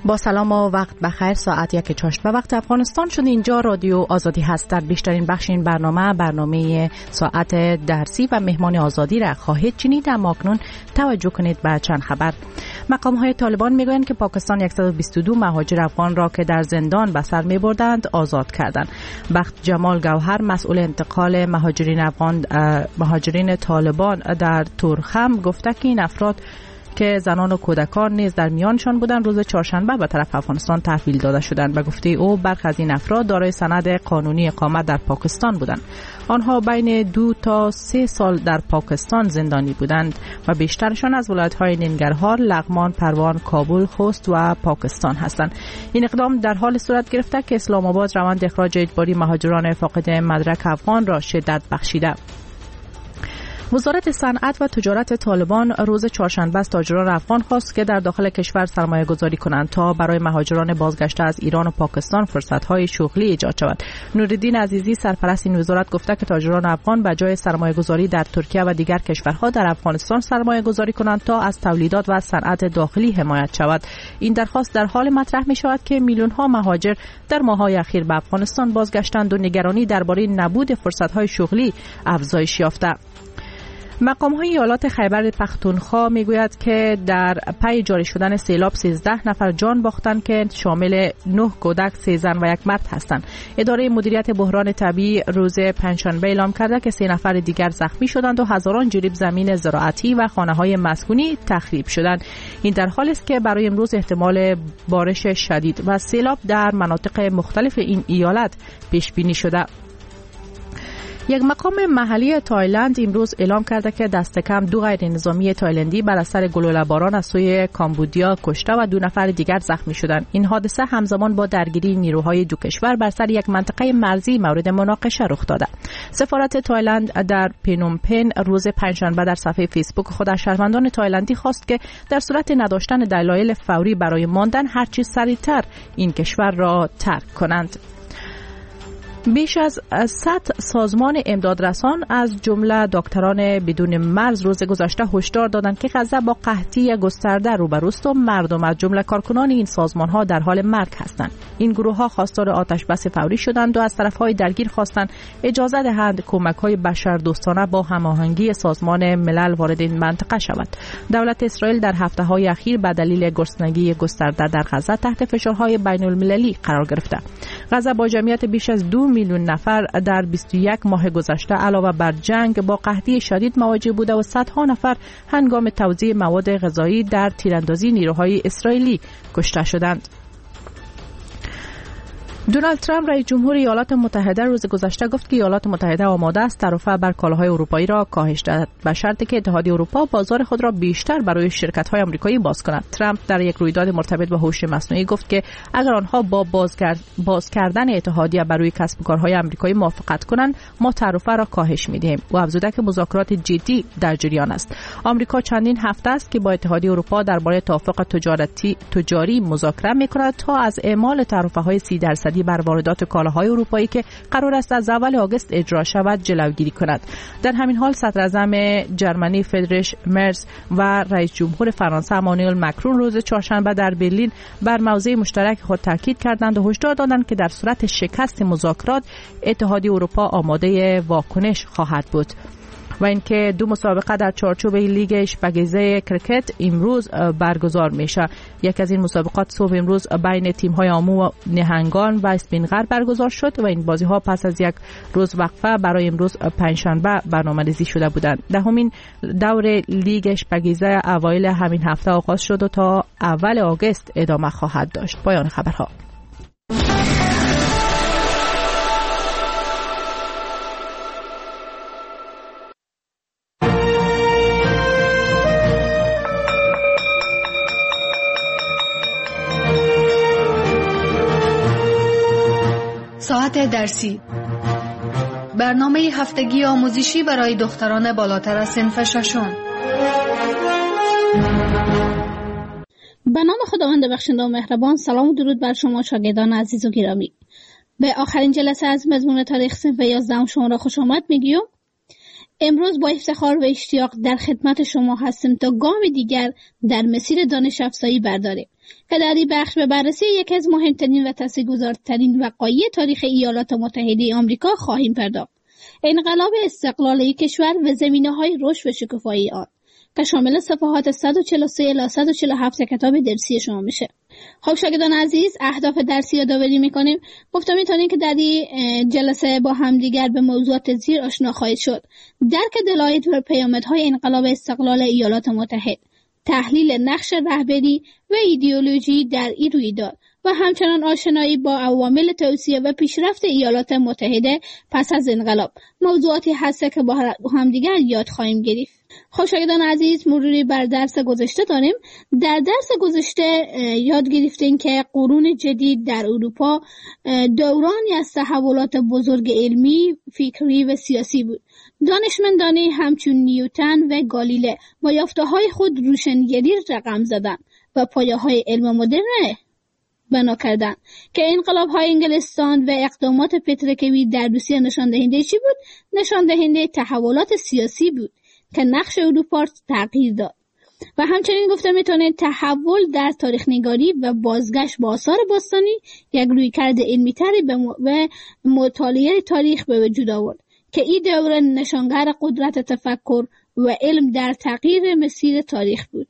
با سلام و وقت بخیر. ساعت 1:08 به وقت افغانستان شد. اینجا رادیو آزادی هست. در بیشترین بخش این برنامه ساعت درسی و مهمان آزادی را خواهید شنید. اما اکنون توجه کنید به چند خبر. مقام‌های طالبان میگویند که پاکستان 122 مهاجر افغان را که در زندان به سر می‌بردند آزاد کردند. بخت جمال گوهر مسئول انتقال مهاجرین طالبان در تورخم گفته که این افراد که زنان و کودکان نیز در میانشان بودند روز چهارشنبه به طرف افغانستان تحویل داده شدند. به گفته او برخی از این افراد دارای سند قانونی اقامت در پاکستان بودند. آنها بین 2 تا 3 سال در پاکستان زندانی بودند و بیشترشان از ولایت‌های ننگرهار، لغمان، پروان، کابل، خوست و پاکستان هستند. این اقدام در حال صورت گرفته که اسلام آباد روند اخراج اجباری مهاجران فاقد مدرک افغان را شدت بخشیده. وزارت صنعت و تجارت طالبان روز چهارشنبه از تاجران افغان خواست که در داخل کشور سرمایه گذاری کنند تا برای مهاجران بازگشته از ایران و پاکستان فرصت‌های شغلی ایجاد شود. نورالدین عزیزی سرپرست این وزارت گفته که تاجران افغان به جای سرمایه گذاری در ترکیه و دیگر کشورها در افغانستان سرمایه گذاری کنند تا از تولیدات و صنعت داخلی حمایت شود. این درخواست در حال مطرح می شود که میلیون‌ها مهاجر در ماه‌های اخیر به افغانستان بازگشتند و نگرانی درباره نبود فرصت‌های شغلی افزایش یافته. مقام‌های ایالات خیبر پختونخوا میگوید که در پی جاری شدن سیلاب 13 نفر جان باختند که شامل 9 کودک، 3 زن و 1 مرد هستند. اداره مدیریت بحران طبیعی روز پنجشنبه اعلام کرده که 3 نفر دیگر زخمی شدند و هزاران جریب زمین زراعتی و خانه‌های مسکونی تخریب شدند. این در حالی است که برای امروز احتمال بارش شدید و سیلاب در مناطق مختلف این ایالت پیش بینی شده. یک مقام محلی تایلند امروز اعلام کرده که دست کم 2 غیر نظامی تایلندی بر اثر گلوله باران از سوی کامبودیا کشته و 2 نفر دیگر زخمی شدند. این حادثه همزمان با درگیری نیروهای دو کشور بر سر یک منطقه مرزی مورد مناقشه رخ داده. سفارت تایلند در پنومپن روز پنجشنبه در صفحه فیسبوک خود از شهروندان تایلندی خواست که در صورت نداشتن دلایل فوری برای ماندن هرچی سریعتر این کشور را ترک کنند. بیش از 100 سازمان امدادرسان از جمله دکتران بدون مرز روز گذشته هشدار دادند که غزه با قحطی گسترده روبروست و مردم از جمله کارکنان این سازمان‌ها در حال مرگ هستند. این گروه‌ها خواستار آتش بس فوری شدند و از طرف‌های درگیر خواستند اجازه دهند کمک‌های بشردوستانه با هماهنگی سازمان ملل وارد این منطقه شود. دولت اسرائیل در هفته‌های اخیر به دلیل گرسنگی گسترده در غزه تحت فشارهای بین‌المللی قرار گرفته. غزه با جمعیت بیش از 2 میلیون نفر در 21 ماه گذشته علاوه بر جنگ با قحطی شدید مواجه بوده و صدها نفر هنگام توزیع مواد غذایی در تیراندازی نیروهای اسرائیلی کشته شدند. دونالد ترامپ رئیس جمهور ایالات متحده روز گذشته گفت که ایالات متحده آماده است ترفه بر کالاهای اروپایی را کاهش دهد به شرطی که اتحادیه اروپا بازار خود را بیشتر برای شرکت‌های آمریکایی باز کند. ترامپ در یک رویداد مرتبط با هوش مصنوعی گفت که اگر آنها با باز کردن اتحادیه برای کسب و کارهای آمریکایی موافقت کنند ما ترفه را کاهش می‌دهیم. او افزوده که مذاکرات جدی در جریان است. آمریکا چندین هفته است که با اتحادیه اروپا درباره توافق تجاری مذاکره می‌کند تا از اعمال ترفه‌های 30% بر واردات کالاهای اروپایی که قرار است از اول آگوست اجرا شود جلوگیری کند. در همین حال صدر اعظم جرمنی فریدریش مرز و رئیس جمهور فرانسه امانوئل مکرون روز چهارشنبه در برلین بر موضع مشترک خود تاکید کردند و هشدار دادند که در صورت شکست مذاکرات اتحادیه اروپا آماده واکنش خواهد بود. و اینکه 2 مسابقه در چارچوب لیگ اشپگیزه کرکت امروز برگزار میشه. یک از این مسابقات صبح امروز بین تیم‌های آمو و نهنگان و اسپینغر برگزار شد و این بازی‌ها پس از یک روز وقفه برای امروز پنجشنبه برنامه‌ریزی شده بودند. دهمین دور لیگ اشپگیزه اوایل همین هفته آغاز شد و تا اول آگوست ادامه خواهد داشت. پایان خبرها. ساعت درسی، برنامه هفتگی آموزشی برای دختران بالاتر از صنف ششم. به نام خداوند بخشنده و مهربان. سلام و درود بر شما شاگردان عزیز و گرامی. به آخرین جلسه از مضمون تاریخ صنف 11 شما را خوش آمد میگیم. امروز با افتخار و اشتیاق در خدمت شما هستیم تا گام دیگر در مسیر دانش افزایی برداریم که در این بخش به بررسی یکی از مهمترین و تاثیرگذارترین وقایع تاریخ ایالات متحده آمریکا خواهیم پرداخت. انقلاب استقلالی کشور و زمینه‌های رشد و شکوفایی آن که شامل صفحات 143 الی 147 کتاب درسی شما میشه. خب شاگردان عزیز، اهداف درسی یادآوری میکنیم. گفتم میتونیم که در این جلسه با همدیگر به موضوعات زیر آشنا خواهید شد: درک دلایل و پیامدهای انقلاب استقلال ایالات متحده، تحلیل نقش رهبری و ایدئولوژی در این رویداد و همچنان آشنایی با عوامل توسعه و پیشرفت ایالات متحده پس از انقلاب. موضوعاتی هست که با همدیگر یاد خواهیم گرفت. خب شاگردان عزیز، مروری بر درس گذشته داریم. در درس گذشته یاد گرفتیم که قرون جدید در اروپا دورانی از تحولات بزرگ علمی، فکری و سیاسی بود. دانشمندانی همچون نیوتن و گالیله با یافته‌های خود روشنگری رقم زدند و پایه‌های علم مدرن بنا کردند که انقلاب‌های انگلستان و اقدامات پتروکیمی در روسیه نشان دهنده چی بود؟ نشان دهنده تحولات سیاسی بود که نقش اروپا تغییر داد. و همچنین گفته میتونه تحول در تاریخ نگاری و بازگشت به آثار باستانی یک رویکرد علمی تری و مطالعه تاریخ به وجود آورد که این دوره نشانگر قدرت تفکر و علم در تغییر مسیر تاریخ بود.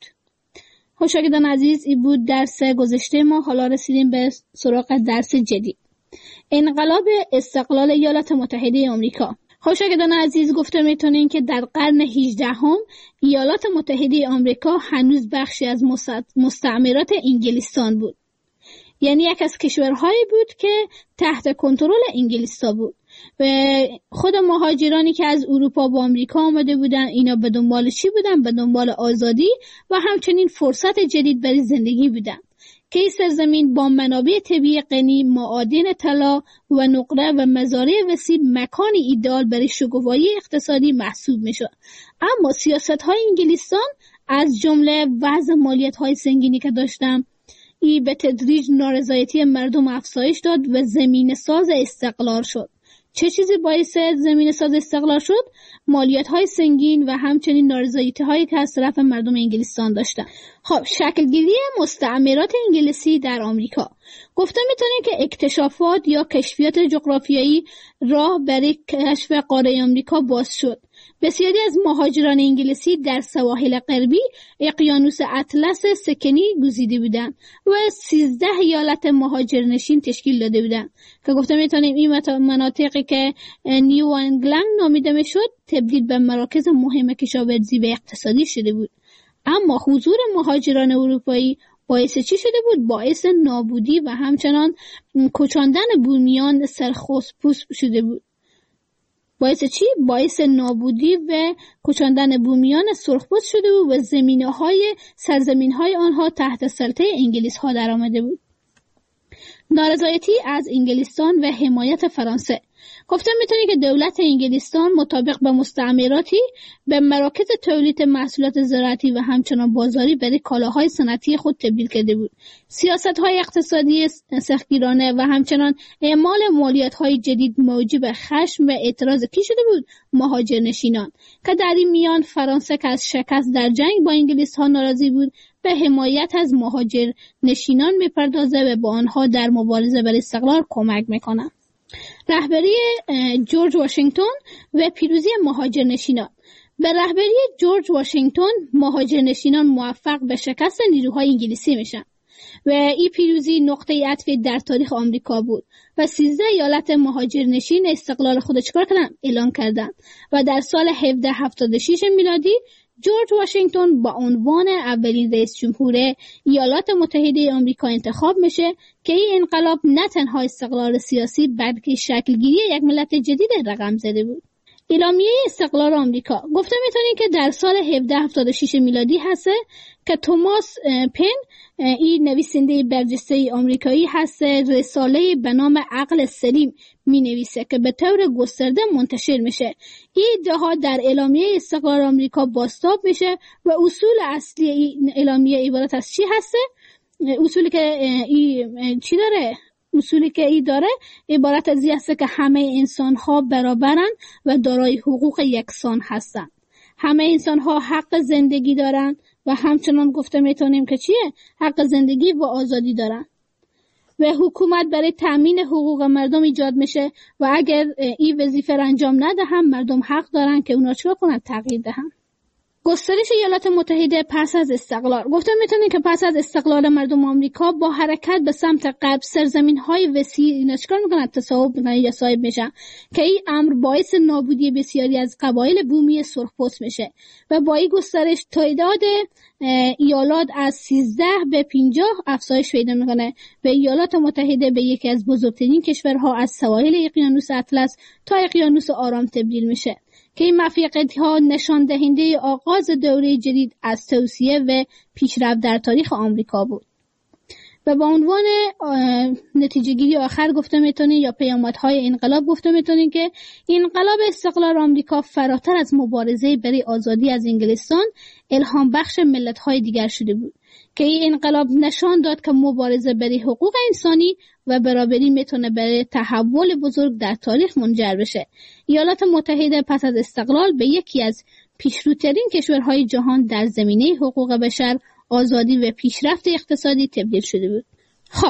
شاگردان عزیز، این بود درس گذشته ما. حالا رسیدیم به سراغ درس جدید: انقلاب استقلال ایالات متحده آمریکا. شاگردان عزیز، گفته میتونین که در قرن 18 ایالات متحده آمریکا هنوز بخشی از مستعمرات انگلستان بود. یعنی یک از کشورهایی بود که تحت کنترل انگلیس‌ها بود و خود مهاجرانی که از اروپا به آمریکا آمده بودن، اینا به دنبال چی بودن؟ به دنبال آزادی و همچنین فرصت جدید برای زندگی بودن که این سرزمین با منابع طبیعی غنی، معادن طلا و نقره و مزارع وسیع مکانی ایدئال برای شکوفایی اقتصادی محسوب میشد. اما سیاست‌های انگلستان از جمله وضع مالیات‌های سنگینی که داشتن، این به تدریج نارضایتی مردم افزایش داد و زمینه ساز استقلال شد. چه چیزی باعث زمینه ساز استقلال شد؟ مالیات‌های سنگین و همچنین نارضایتی‌هایی که از طرف مردم انگلستان داشتن. خب، شکلگیری مستعمرات انگلیسی در آمریکا. گفته میتونیم که اکتشافات یا کشفیات جغرافیایی راه برای کشف قاره آمریکا باز شد. بسیاری از مهاجران انگلیسی در سواحل غربی اقیانوس اطلس سکنی گزیده بودند و 13 ایالت مهاجرنشین تشکیل داده بودند که گفته میتونیم این مناطقی که نیو انگلند نامیده میشد تبدیل به مراکز مهم کشاورزی و اقتصادی شده بود. اما حضور مهاجران اروپایی باعث چی شده بود؟ باعث نابودی و همچنان کوچاندن بومیان سرخپوست شده بود. باعث چی؟ باعث نابودی و کوچاندن بومیان سرخپوست شده بود و سرزمین‌های آنها تحت سلطه انگلیس‌ها در آمده بود. نارضایتی از انگلستان و حمایت فرانسه. گفته میتونی که دولت انگلستان مطابق به مستعمراتی به مراکز تولید محصولات زراعتی و همچنان بازاری برای کالاهای صنعتی خود تبدیل کرده بود. سیاست‌های اقتصادی سختگیرانه و همچنان اعمال مالیات‌های جدید موجب خشم و اعتراض کی شده بود؟ مهاجرنشینان که در این میان فرانسه که از شکست در جنگ با انگلیس‌ها ناراضی بود به حمایت از مهاجرنشینان میپردازه و با آنها در مبارزه برای استقلال کمک میکنه. رهبری جورج واشنگتن و پیروزی مهاجرنشینان. به رهبری جورج واشنگتن مهاجرنشینان موفق به شکست نیروهای انگلیسی میشن و این پیروزی نقطه عطف در تاریخ آمریکا بود و 13 ایالت مهاجرنشین استقلال خود چکار کردن؟ اعلان کردند و در سال 1776 میلادی جورج واشنگتن با عنوان اولین رئیس جمهور ایالات متحده آمریکا انتخاب میشه که این انقلاب نه تنها استقلال سیاسی بلکه شکلگیری یک ملت جدید رقم زده بود. اعلامیه استقلال آمریکا. گفته میتونیم که در سال 1776 میلادی هست که توماس پن، این نویسنده برجسته آمریکایی هست، رساله به نام عقل سلیم می نویسه که به طور گسترده منتشر میشه. این ادعاها در اعلامیه استقلال آمریکا بازتاب میشه و اصول اصلی این اعلامیه عبارت از چی هسته؟ اصولی که چی داره؟ اصولی که ای داره عبارت از این است که همه انسان‌ها برابرن و دارای حقوق یکسان هستند. همه انسان‌ها حق زندگی دارن و همچنان گفته میتونیم که چیه؟ حق زندگی و آزادی دارن. و حکومت برای تأمین حقوق مردم ایجاد میشه و اگر این وظیفه را انجام نده هم مردم حق دارن که اونا چیکار کنن؟ تغییر دهن. گسترش ایالات متحده پس از استقلال. گفته میتونیم که پس از استقلال مردم آمریکا با حرکت به سمت غرب سرزمین‌های وسیع اینا چیکار میکنن؟ تصاحب میکنن یا صاحب میشن که این امر باعث نابودی بسیاری از قبایل بومی سرخپوست میشه و با این گسترش تعداد ایالات از 13 به 50 افزایش پیدا میکنه و ایالات متحده به یکی از بزرگترین کشورها از سواحل اقیانوس اطلس تا اقیانوس آرام تبدیل میشه که این موفقیت‌ها نشان دهنده آغاز دوره جدید از توسعه و پیشرفت در تاریخ آمریکا بود. و به عنوان نتیجه گیری آخر گفته میتونیم یا پیامدهای انقلاب گفته میتونیم که انقلاب استقلال آمریکا فراتر از مبارزه برای آزادی از انگلستان الهام بخش ملت‌های دیگر شده بود که این انقلاب نشان داد که مبارزه برای حقوق انسانی و برابری میتونه برای تحول بزرگ در تاریخ منجر بشه. ایالات متحده پس از استقلال به یکی از پیشروترین کشورهای جهان در زمینه حقوق بشر، آزادی و پیشرفت اقتصادی تبدیل شده بود. خب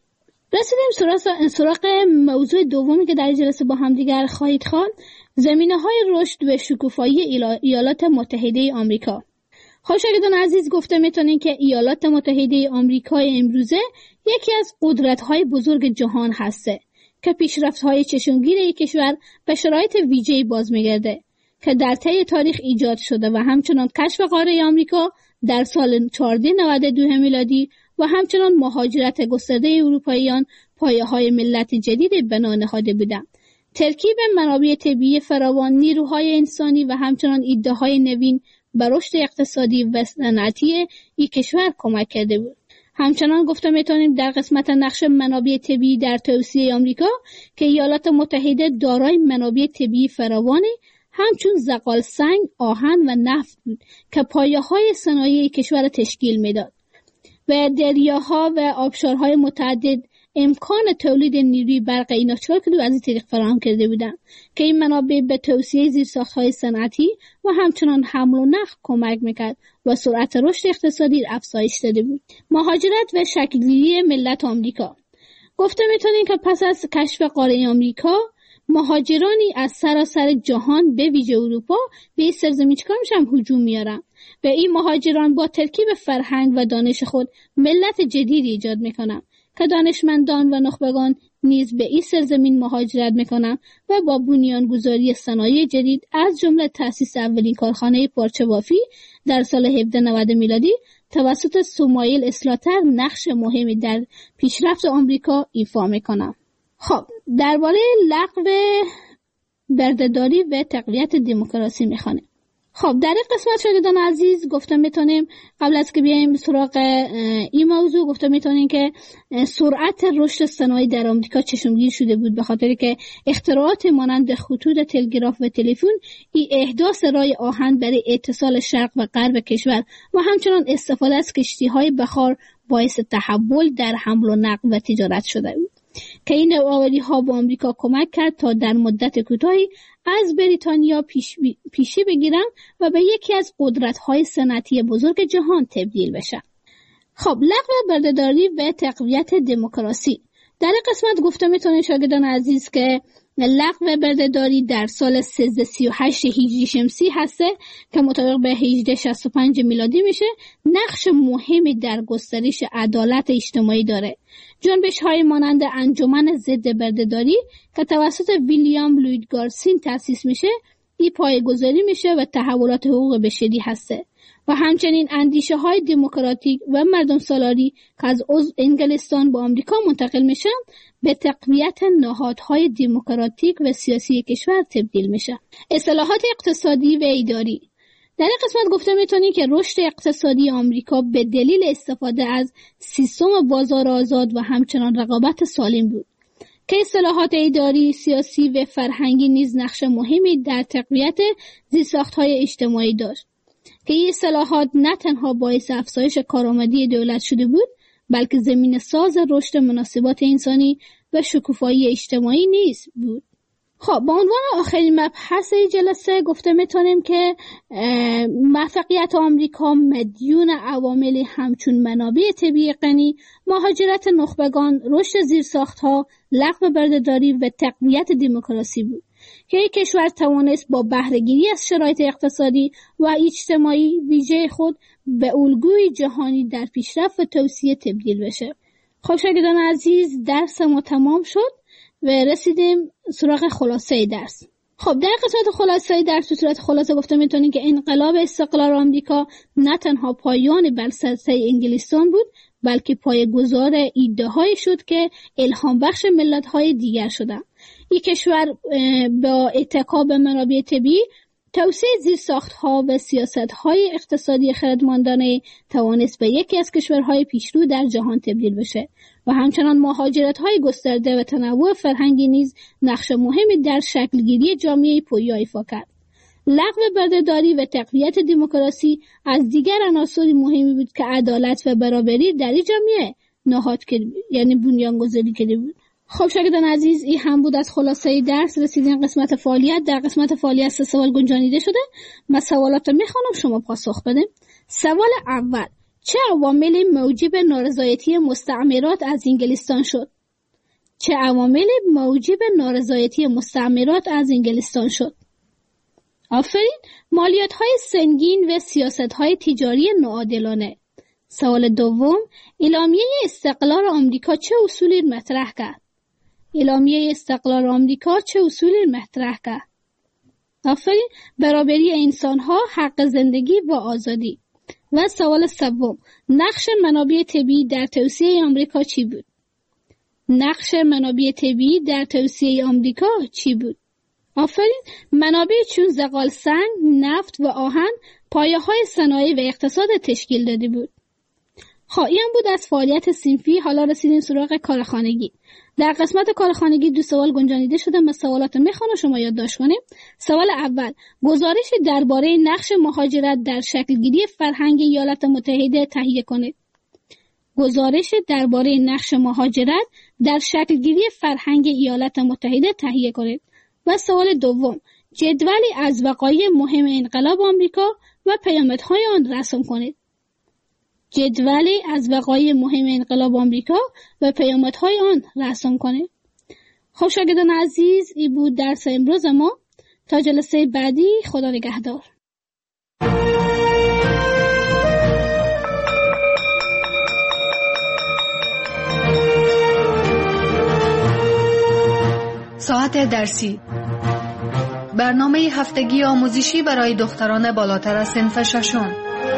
رسیدیم سراغ موضوع دومی که در جلسه با هم دیگر خواهید خواند، زمینه‌های رشد و شکوفایی ایالات متحده آمریکا. شاگردان عزیز گفته میتونین که ایالات متحده آمریکای امروزه یکی از قدرت‌های بزرگ جهان هسته که پیشرفت‌های چشمگیر این کشور به شرایط ویژه‌ای باز میگرده که در طی تاریخ ایجاد شده و همچنان کشف قاره آمریکا در سال 1492 میلادی و همچنان مهاجرت گسترده اروپاییان پایه‌های ملت جدید بنا نهاده بودند. ترکیب منابع طبیعی فراوان، نیروهای انسانی و همچنان ایده‌های نوین به رشد اقتصادی و صنعتی این کشور کمک کرده بود. همچنان گفته میتونیم در قسمت نقش منابع طبیعی در توسعه آمریکا که ایالات متحده دارای منابع طبیعی فراوانی همچون زغال سنگ، آهن و نفت بود که پایه‌های صنایع کشور تشکیل میداد و دریاها و آبشارهای متعدد امکان تولید نیروی برق اینا چهار کدو از این طریق فراهم کرده بودند که این منابع به توسعه زیرساخت‌های صنعتی و همچنان حمل و نقل کمک میکرد و سرعت رشد اقتصادی افزایش داده بود. مهاجرت و شکل‌گیری ملت آمریکا. گفته میتونیم که پس از کشف قاره آمریکا مهاجرانی از سراسر جهان به ویژه اروپا به این سرزمین چیکار میشن؟ هجوم میارن و این مهاجران با ترکیب فرهنگ و دانش خود ملت جدیدی ایجاد میکنن که دانشمندان و نخبگان نیز به این سرزمین مهاجرت میکنن و با بنیانگذاری صنایع جدید از جمله تأسیس اولین کارخانه پارچه بافی در سال 1790 میلادی توسط سموئیل اسلاتر نقش مهمی در پیشرفت آمریکا ایفا میکنن. خب درباره لغو بردهداری و تقویت دموکراسی میخوانیم. خب در این قسمت شاگردان عزیز گفته میتونیم قبل از که بیایم سراغ این موضوع گفته میتونیم که سرعت رشد صنایع در آمریکا چشمگیر شده بود به خاطر که اختراعات مانند خطوط تلگراف و تلفن، این احداث راه آهن برای اتصال شرق و غرب کشور و همچنان استفاده از کشتی‌های بخار باعث تحول در حمل و نقل و تجارت شده بود که این نوآوری‌ها به آمریکا کمک کرد تا در مدت کوتاهی از بریتانیا پیشی بگیرن و به یکی از قدرت‌های صنعتی بزرگ جهان تبدیل بشن. خب لغو بردهداری و تقویت دموکراسی. در این قسمت گفته میتونید شاگردان عزیز که لغو بردهداری در سال 1338 هجری شمسی هسته که مطابق به 1865 میلادی میشه نقش مهمی در گسترش عدالت اجتماعی داره. جنبش‌های مانند انجمن ضد بردهداری که توسط ویلیام لوید گارسین تأسیس میشه این پایه‌گذاری میشه و تحولات حقوق بشری هسته و همچنین اندیشه‌های دموکراتیک و مردم سالاری که از انگلستان به آمریکا منتقل میشن به تقویت نهادهای دموکراتیک و سیاسی کشور تبدیل میشه. اصلاحات اقتصادی و اداری. در این قسمت گفته میتونی که رشد اقتصادی آمریکا به دلیل استفاده از سیستم بازار آزاد و همچنان رقابت سالم بود که اصلاحات اداری، سیاسی و فرهنگی نیز نقش مهمی در تقویت زیرساخت‌های اجتماعی داشت که این اصلاحات نه تنها باعث افزایش کارآمدی دولت شده بود بلکه زمین ساز رشد مناسبات انسانی و شکوفایی اجتماعی نیز بود. خب به عنوان آخرین مبحث جلسه گفته میتونیم که موفقیت آمریکا مدیون عواملی همچون منابع طبیعی غنی، مهاجرت نخبگان، رشد زیرساختها، لغو بردهداری و تقویت دموکراسی بود که یک کشور توانست با بهره‌گیری از شرایط اقتصادی و اجتماعی ویژه خود به الگوی جهانی در پیشرفت و توسعه تبدیل بشه. خب شاگردان عزیز، درس ما تمام شد و رسیدیم سراغ خلاصه درس. خب در قسمت خلاصه درس به صورت خلاصه گفته میتونیم که انقلاب استقلال آمریکا نه تنها پایان بلسطه انگلستان بود، بلکه پایه‌گذار ایده‌هایی شد که الهام بخش ملت‌های دیگر شدند. یک کشور با اتکا به منابع طبیعی، توسعه زیرساخت‌ها و سیاست‌های اقتصادی خردمندانه توانست به یکی از کشورهای پیشرو در جهان تبدیل بشه و همچنان مهاجرت‌های گسترده و تنوع فرهنگی نیز نقش مهمی در شکلگیری جامعه پویا ایفا کرد. لغو بردهداری و تقویت دموکراسی از دیگر عناصر مهمی بود که عدالت و برابری در این جامعه نهاد کرد، یعنی بنیانگذاری کرده بود. خب شاگردان عزیز، این هم بود از خلاصه درس. رسیدین قسمت فعالیت. در قسمت فعالیت 3 سوال گنجانیده شده. من سوالات رو میخوانم، شما پاسخ بدین. سوال اول: چه عواملی موجب نارضایتی مستعمرات از انگلستان شد؟ چه عواملی موجب نارضایتی مستعمرات از انگلستان شد؟ آفرین. مالیات‌های سنگین و سیاست‌های تجاری ناعادلانه. سوال دوم: اعلامیه استقلال آمریکا چه اصولی مطرح کرد؟ اعلامیه استقلال آمریکا چه اصولی مطرح کرد؟ آفرین. برابری انسان‌ها، حق زندگی و آزادی. و سوال سوم: نقش منابع طبیعی در توسعه آمریکا چی بود؟ نقش منابع طبیعی در توسعه آمریکا چی بود؟ آفرین. منابع چون زغال سنگ، نفت و آهن پایه‌های صنایع و اقتصاد تشکیل داده بود. خب این بود از فعالیت صنفی. حالا رسیدیم سراغ کارخانگی. در قسمت کارخانگی 2 سوال گنجانیده شده. من سوالات میخوام شما یادداشت کنید. سوال اول: گزارش درباره نقش مهاجرت در شکلگیری فرهنگ ایالات متحده تهیه کنید. گزارش درباره نقش مهاجرت در شکلگیری فرهنگ ایالات متحده تهیه کنید. و سوال دوم: جدولی از وقایع مهم انقلاب آمریکا و پیامدهای آن رسم کنید. جدولی از وقایع مهم انقلاب آمریکا و پیامدهای آن رسم کنید. خب شاگردان عزیز، این بود درس امروز ما. تا جلسه بعدی، خدا نگهدار. ساعت درسی، برنامه هفتگی آموزشی برای دختران بالاتر از صنف ششم.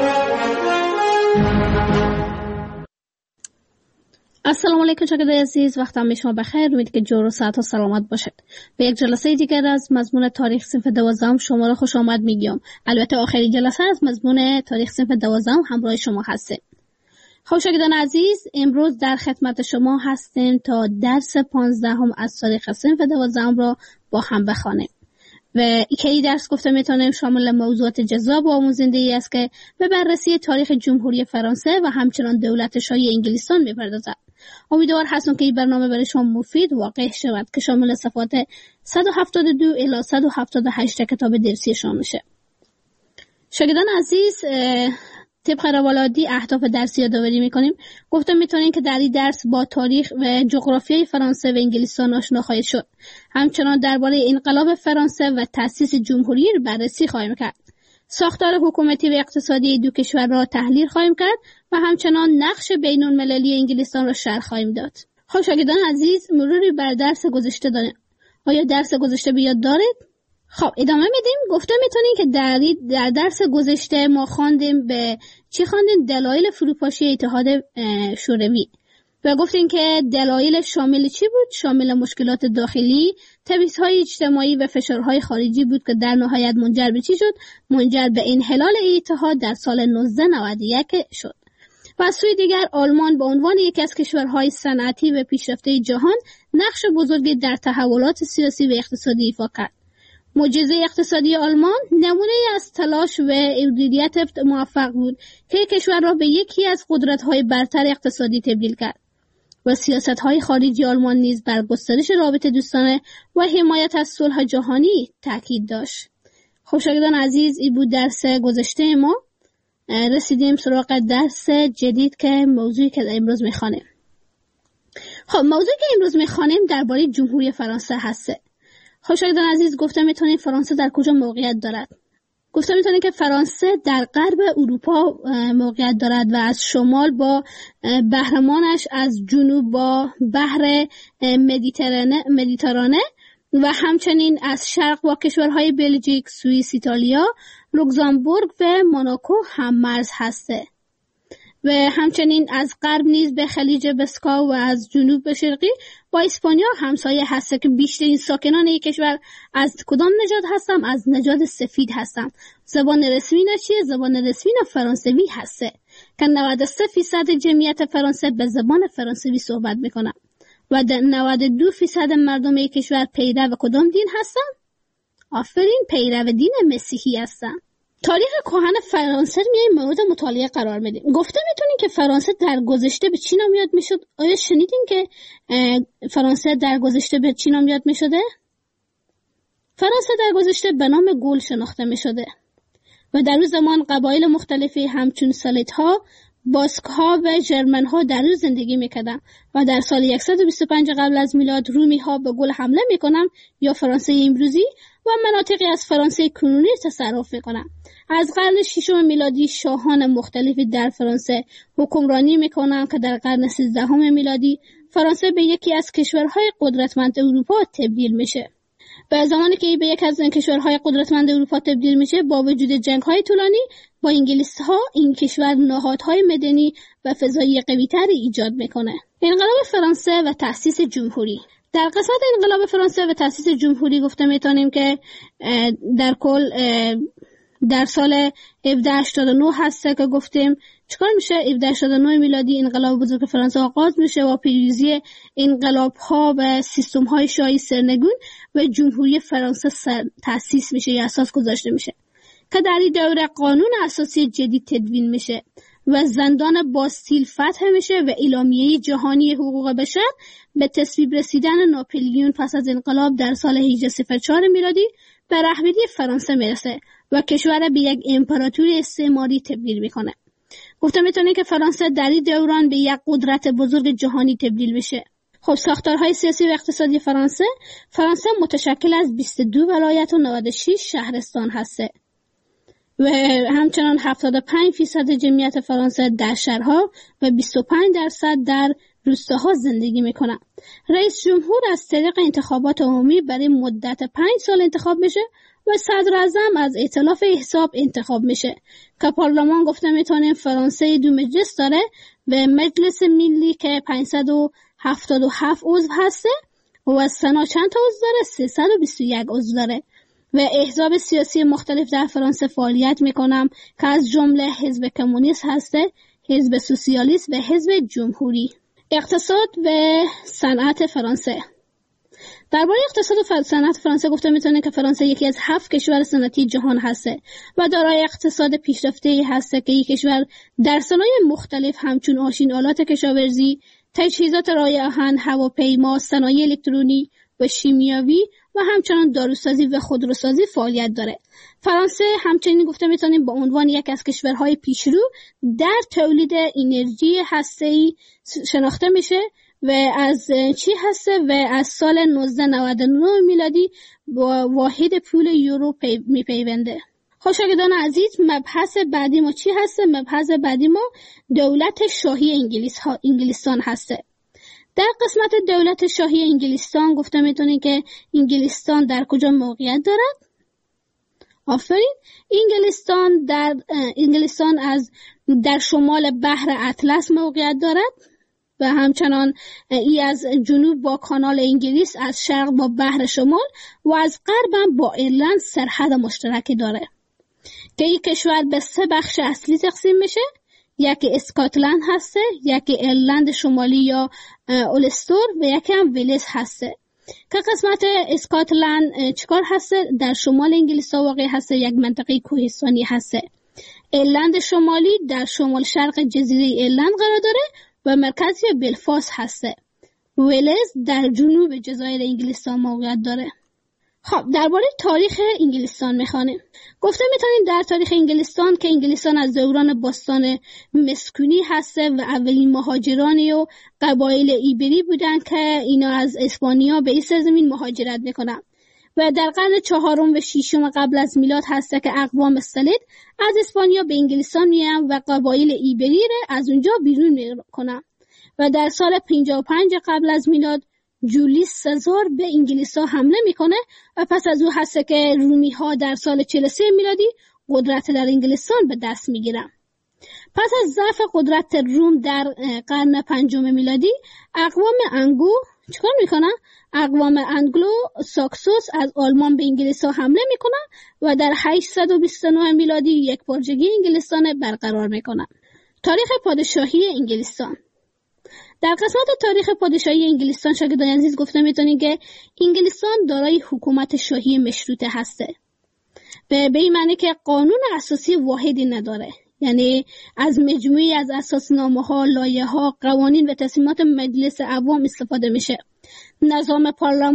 السلام علیکم شاگردان عزیز، وقتم شما بخیر. امید که جور و صحت و سلامت باشد. به یک جلسه دیگر از مضمون تاریخ صنف 12 شما را خوش آمد میگم. البته آخرین جلسه از مضمون تاریخ صنف 12 همراه شما هستیم. خب شاگردان عزیز، امروز در خدمت شما هستیم تا درس 15 از تاریخ صنف 12 را با هم بخوانیم. و این درس گفته میتونیم شامل موضوعات جذاب و آموزنده‌ای است که به بررسی تاریخ جمهوری فرانسه و همچنان دولت شاهی انگلستان میپردازد. امیدوار هستم که این برنامه برای شما مفید واقع شود که شامل صفحات 172 الی 178 کتاب درسی شما میشه. شاگردان عزیز، طبق روالعادی اهداف درسی یادآوری میکنیم. گفتم میتونیم که در این درس با تاریخ و جغرافیای فرانسه و انگلستان آشنا خواهید شد. همچنان درباره انقلاب فرانسه و تأسیس جمهوری رو بررسی خواهیم کرد. ساختار حکومتی و اقتصادی دو کشور را تحلیل خواهیم کرد و همچنان نقش بین‌المللی انگلستان را شرح خواهیم داد. خب شاگردان عزیز، مروری بر درس گذشته داریم. آیا درس گذشته به یاد دارید؟ خب ادامه میدیم. گفته میتونیم که در درس گذشته ما خواندیم به چی خواندیم؟ دلایل فروپاشی اتحاد شوروی. و گفتیم که دلایل شامل چی بود؟ شامل مشکلات داخلی، تبعیض‌های اجتماعی و فشارهای خارجی بود که در نهایت منجر به چی شد؟ منجر به انحلال اتحاد در سال 1991 شد. و از سوی دیگر آلمان به عنوان یکی از کشورهای صنعتی و پیشرفته جهان نقش بزرگی در تحولات سیاسی و اقتصادی ایفا کرد. معجزه اقتصادی آلمان نمونه از تلاش و مدیریت موفق بود که کشور را به یکی از قدرت‌های برتر اقتصادی تبدیل کرد و سیاست‌های خارجی آلمان نیز بر گسترش رابطه دوستانه و حمایت از صلح جهانی تاکید داشت. خب شاگردان عزیز، این بود درس گذشته ما. رسیدیم سراغ درس جدید که موضوعی که امروز می‌خوانیم. خب موضوعی که امروز می‌خوانیم درباره جمهوری فرانسه هست. خب شاگردان عزیز، گفتم میتونید فرانسه در کجا موقعیت دارد؟ گفتم میتونید که فرانسه در غرب اروپا موقعیت دارد و از شمال با بحرمانش، از جنوب با بحر مدیترانه و همچنین از شرق با کشورهای بلژیک، سوئیس، ایتالیا، لوکزامبورگ و موناکو هم مرز هسته و همچنین از غرب نیز به خلیج بسکا و از جنوب به شرقی با اسپانیا همسایه هسته که بیشترین ساکنان این کشور از کدام نژاد هستن؟ از نژاد سفید هستن. زبان رسمی چیه؟ زبان رسمی فرانسوی هسته که 93% جمعیت فرانسه به زبان فرانسوی صحبت میکنن و 92% مردم این کشور پیرو کدام دین هستن؟ آفرین، پیرو دین مسیحی هستن. تاریخ کهن فرانسه رو میایم مورد مطالعه قرار بدیم. گفته میتونین که فرانسه در گذشته به چی نام یاد میشد؟ آیا شنیدین که فرانسه در گذشته به چی نام یاد میشده؟ فرانسه در گذشته به نام گول شناخته میشده و در اون زمان قبایل مختلفی همچون سالیت‌ها، باسک‌ها و ژرمن‌ها در اون زندگی میکردن و در سال 125 قبل از میلاد رومی‌ها به گول حمله میکنن یا فرانسه امروزی و مناطقی از فرانسه کنونی تصرف میکنن. از قرن 6 میلادی شاهان مختلفی در فرانسه حکمرانی میکنن که در قرن 13 میلادی فرانسه به یکی از کشورهای قدرتمند اروپا تبدیل میشه. و زمانی که به یک از کشورهای قدرتمند اروپا تبدیل میشه، با وجود جنگ‌های طولانی با انگلیس‌ها، این کشور نهادهای مدنی و فضایی قوی‌تری ایجاد میکنه. انقلاب فرانسه و تأسیس جمهوری. در قسمت انقلاب فرانسه و تأسیس جمهوری گفته میتونیم که در کل در سال 1789 هست که گفتیم چیکار میشه. 1789 میلادی انقلاب بزرگ فرانسه آغاز میشه و پیروزی انقلاب‌ها و سیستم‌های شاهی سرنگون و جمهوری فرانسه تأسیس میشه یا اساس گذاشته میشه که در این دوره قانون اساسی جدید تدوین میشه و زندان باستیل فتح میشه و اعلامیه جهانی حقوق بشر به تصویب رسیدن ناپلیون پس از انقلاب در سال 1804 میلادی به رهبری فرانسه میرسه و کشور به یک امپراتوری استعماری تبدیل میکنه. گفتم میتونه که فرانسه در این دوران به یک قدرت بزرگ جهانی تبدیل بشه. خب ساختارهای سیاسی و اقتصادی فرانسه متشکل از 22 ولایت و 96 شهرستان هسته و همچنان 75% جمعیت فرانسه در شهرها و 25% در روستاها زندگی میکنن. رئیس جمهور از طریق انتخابات عمومی برای مدت 5 سال انتخاب میشه و صدر اعظم از ائتلاف احزاب انتخاب میشه که پارلمان گفته میتونیم فرانسه 2 مجلس داره و مجلس ملی که 577 عضو هسته و سنا چند تا عضو داره؟ 321 عضو داره و احزاب سیاسی مختلف در فرانسه فعالیت میکنم که از جمله حزب کمونیست هسته، حزب سوسیالیست و حزب جمهوری. اقتصاد و صنعت فرانسه. درباره اقتصاد و صنعت فرانسه گفته میتونه که فرانسه یکی از 7 کشور صنعتی جهان هسته و دارای اقتصاد پیشرفته‌ای هسته که این کشور در صنایع مختلف همچون ماشین آلات کشاورزی، تجهیزات رای آهن، هواپیما، صنایع الکترونی و شیمیایی و همچنان داروسازی و خودروسازی فعالیت داره. فرانسه همچنین گفته میتونیم به عنوان یک از کشورهای پیشرو در تولید انرژی هسته‌ای شناخته میشه و از چی هسته و از سال 1999 میلادی با واحد پول یورو میپیونده. خب شاگردان عزیز، مبحث بعدی ما چی هسته؟ مبحث بعدی ما دولت شاهی انگلستان هسته. در قسمت دولت شاهی انگلستان گفته میتونیم که انگلستان در کجا موقعیت دارد؟ آفرین، انگلستان در شمال بحر اطلس موقعیت دارد و همچنان ای از جنوب با کانال انگلیس، از شرق با بحر شمال و از غرب هم با ایرلند سرحد مشترکی داره که این کشور به 3 بخش اصلی تقسیم میشه. یکی اسکاتلند هسته، یکی ایرلند شمالی یا اولستور و یکی هم ویلز هسته. که قسمت اسکاتلند چیکار هسته؟ در شمال انگلیسا واقع هسته، یک منطقه کوهستانی هسته. ایرلند شمالی در شمال شرق جزیره ایرلند قرار داره و مرکزی بلفاست هسته. ولز در جنوب جزایر انگلستان موقعیت داره. خب درباره تاریخ انگلستان میخوانیم. گفته میتونیم در تاریخ انگلستان که انگلستان از دوران باستان مسکونی هسته و اولین مهاجرانی و قبایل ایبری بودن که اینا از اسپانیا به این سرزمین مهاجرت میکنن و در قرن 4 و 6 قبل از میلاد هسته که اقوام سلید از اسپانیا به انگلستان میان و قبایل ایبری را از اونجا بیرون میکنن و در سال 55 قبل از میلاد جولیوس سزار به انگلیس‌ها حمله میکنه و پس از او هسته که رومی ها در سال 43 میلادی قدرت در انگلستان به دست میگیرن. پس از ضعف قدرت روم در قرن 5 میلادی اقوام چیکار میکنن؟ اقوام انگلو ساکسوس از آلمان به انگلیس‌ها حمله میکنن و در 829 میلادی یک پارچگی انگلستان برقرار میکنن. تاریخ پادشاهی انگلستان. در قسمت تاریخ پادشاهی انگلستان شاگردان عزیز گفته میتونیم که انگلستان دارای حکومت شاهی مشروطه هسته. به این معنی که قانون اساسی واحدی نداره. یعنی از مجموعی از اساسنامه‌ها، لایحه‌ها، قوانین و تصمیمات مجلس عوام استفاده میشه. نظام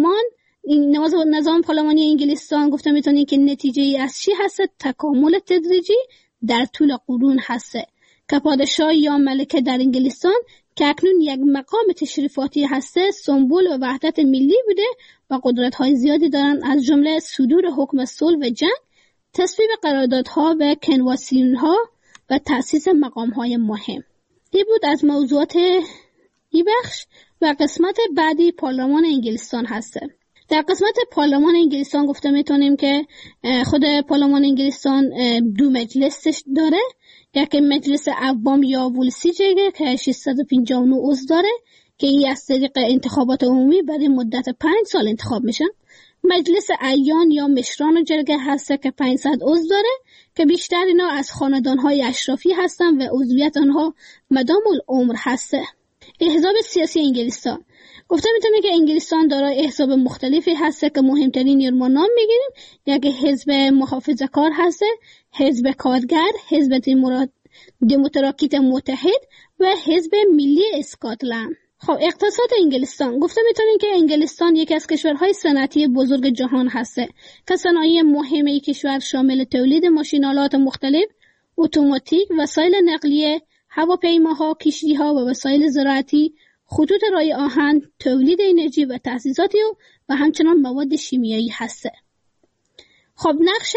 پارلمانی انگلستان گفته میتونیم که نتیجه ای از چی هسته؟ تکامل تدریجی در طول قرون هسته که پادشاه یا ملکه در انگلستان که اکنون یک مقام تشریفاتی هسته سمبل و وحدت ملی بوده و قدرت‌های زیادی دارن، از جمله صدور حکم صلح و جنگ، تصویب قراردادها و کنوانسیون‌ها و تأسیس مقام‌های مهم. این بود از موضوعات این بخش و قسمت بعدی پارلمان انگلستان هسته. در قسمت پارلمان انگلستان گفته میتونیم که خود پارلمان انگلستان 2 مجلسش داره. یکی مجلس عوام یا ولسیجه که 659 عضو داره که این از طریق انتخابات عمومی برای مدت 5 سال انتخاب میشن. مجلس اعیان یا مشران جرگه هسته که 500 عضو داره که بیشتر اینا از خاندانهای اشرافی هستن و عضویت آنها مدام العمر هسته. احزاب سیاسی انگلستان گفته میتونه که انگلستان دارای احزاب مختلفی هسته که مهمترین ما نام میگیریم. یکی حزب محافظه‌کار هسته، حزب کارگر، حزب دموکراتیک متحد و حزب ملی اسکاتلند. خب اقتصاد انگلستان گفته میتونیم که انگلستان یکی از کشورهای صنعتی بزرگ جهان هسته که صنایع مهم کشور شامل تولید ماشین‌آلات مختلف، اتوماتیک، وسایل نقلیه، هواپیماها، کشتی‌ها و وسایل زراعتی، خطوط رای آهن، تولید انرژی و تأسیساتی و همچنان مواد شیمیایی هسته. خب نقش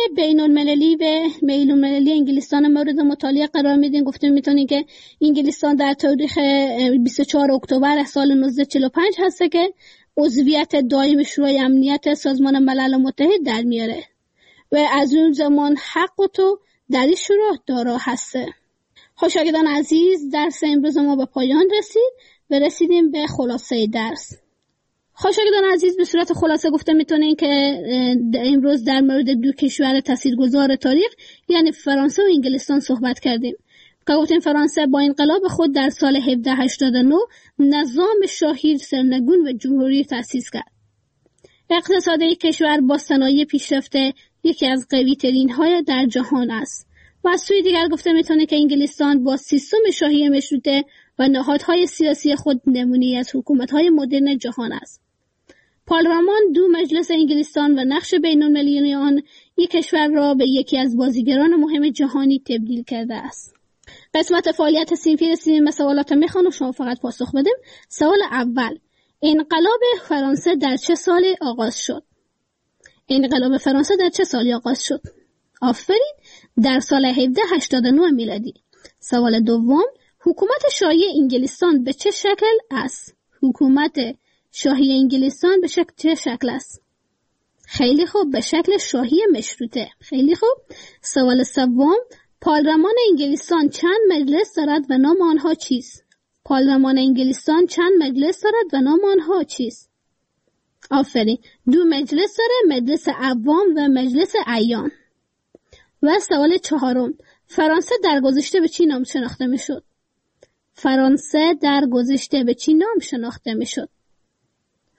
بین‌المللی انگلستان مورد مطالعه قرار میدیم. گفته میتونیم که انگلستان در تاریخ 24 اکتبر سال 1945 هسته که عضویت دائم شورای امنیت سازمان ملل متحد در میاره و از اون زمان حق تو در این شورا دارا هسته. خب شاگردان عزیز، درس امروز ما به پایان رسید و رسیدیم به خلاصه درس. شاگردان عزیز، به صورت خلاصه گفته میتونیم که امروز در مورد 2 کشور تاثیرگذار تاریخ یعنی فرانسه و انگلستان صحبت کردیم. که گفتیم فرانسه با انقلاب خود در سال 1789 نظام شاهی سرنگون و جمهوری تأسیس کرد. اقتصاد کشور با صنایع پیشرفته یکی از قوی ترین های در جهان است. و از سوی دیگر گفته میتونه که انگلستان با سیستم شاهی مشروطه و نهادهای سیاسی خود نمونه‌ای از حکومت‌های مدرن جهان است. پارلمان 2 مجلس انگلستان و نقش بین‌المللی آن یک کشور را به یکی از بازیگران مهم جهانی تبدیل کرده است. قسمت فعالیت صنفی رسیدیم به سوالات میخوام شما فقط پاسخ بدیم. سوال اول: انقلاب فرانسه در چه سالی آغاز شد؟ انقلاب فرانسه در چه سالی آغاز شد؟ آفرین، در سال 1789 میلادی. سوال دوم: حکومت شاهی انگلستان به چه شکل است؟ حکومت شاهی انگلستان به چه شکل است؟ خیلی خوب، به شکل شاهی مشروطه. خیلی خوب. سوال سوم: پارلمان انگلستان چند مجلس دارد و نام آنها چیست؟ پارلمان انگلستان چند مجلس دارد و نام آنها چیست؟ آفرین، 2 مجلس داره، مجلس عوام و مجلس اعیان. و سوال چهارم: فرانسه در گذشته به چی نام شناخته میشد؟ فرانسه در گذشته به چی نام شناخته میشد؟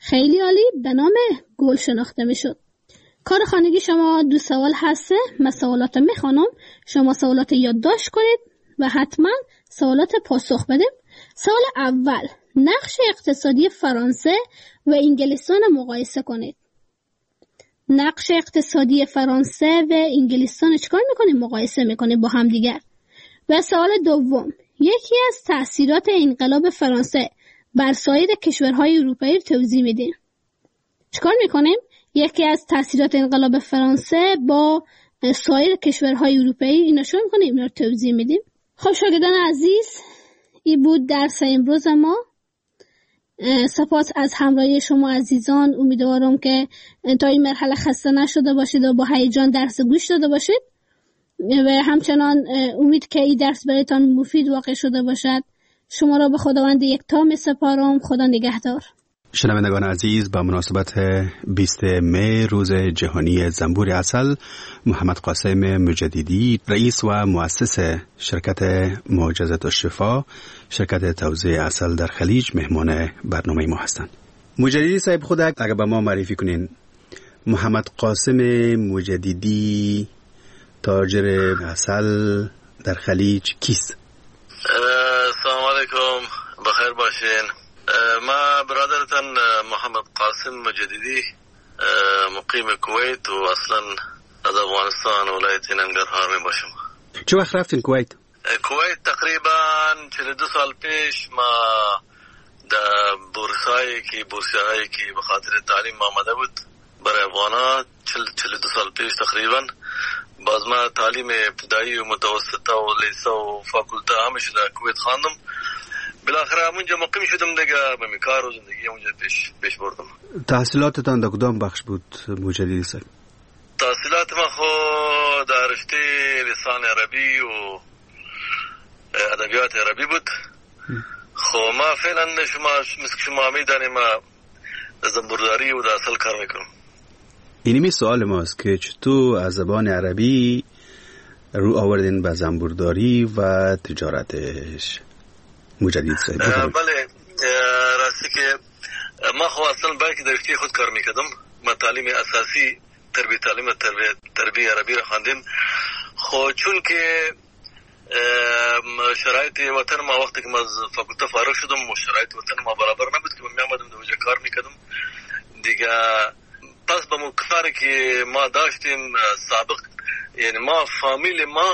خیلی عالی. به نام گل شناخته میشد. کار خانگی شما 2 سوال هسته. من سوالات میخوانم، شما سوالات یادداشت کنید و حتما سوالات پاسخ بدیم. سوال اول، نقش اقتصادی فرانسه و انگلستان مقایسه کنید. نقش اقتصادی فرانسه و انگلستان چیکار میکنیم؟ مقایسه میکنیم با هم دیگر. و سوال دوم، یکی از تأثیرات انقلاب فرانسه بر سایر کشورهای اروپایی رو توضیح میدیم. چیکار میکنیم؟ یکی از تأثیرات انقلاب فرانسه با سایر کشورهای اروپایی اینا شو میکنیم، اینا رو توضیح میدیم. خب شاگردان عزیز، این بود درس امروز ما. سپاس از همراهی شما عزیزان. امیدوارم که تا این مرحله خسته نشده باشید و با هیجان درس گوش داده باشید و همچنان امید که این درس برایتان مفید واقع شده باشد. شما را به خداوند یکتا می‌سپارم. خدا نگهدار. شنوندگان عزیز، با مناسبت 20 می روز جهانی زنبور عسل، محمد قاسم مجددی، رئیس و مؤسس شرکت معجزة الشفا، شرکت توزیع عسل در خلیج، مهمان برنامه ما هستند. مجددی صاحب، خود اگر به ما معرفی کنین، محمد قاسم مجددی تاجر عسل در خلیج کیست؟ سلام علیکم، بخیر باشین. ما برادرتان محمد قاسم مجددی، مقیم کویت و اصلا از افغانستان ولایت ننگرهار می باشم. چه وقت رفتین کویت؟ کویت تقریبا 42 سال پیش ما در بورسایی که به خاطر تعلیم آمده بود برای افغانا 42 سال پیش تقریبا. باز ما تعلیم ابتدایی و متوسطه و لیسه و فاکولته همیشه در کویت خواندم. بالاخره اونجا مقیم شدم دیگه، به کار و زندگی اونجا پیش بردم. تحصیلاتتان در کدام بخش بود مجددی صاحب؟ تحصیلات ما خود در رشته لسان عربی و ادبیات عربی بود. خب ما فعلا مثل شما میدانیم ما زنبورداری و در اصل کار میکنم. اینمی سوال ماست که چطور از زبان عربی رو آوردین به زنبورداری و تجارتش مجدد صاحب؟ بله، راستی که ما خو اصلا باید که در رشته خود کار میکردم. ما تعلیم اساسی تربیه عربی را خواندیم. خب چون که شرایط وطن ما وقتی که ما از فاکولته فارغ شدم و شرایط وطن ما برابر نبود که می آمدم دوجه کار میکردم دیگه. پس با مکفاری که ما داشتیم سابق، یعنی ما فامیل ما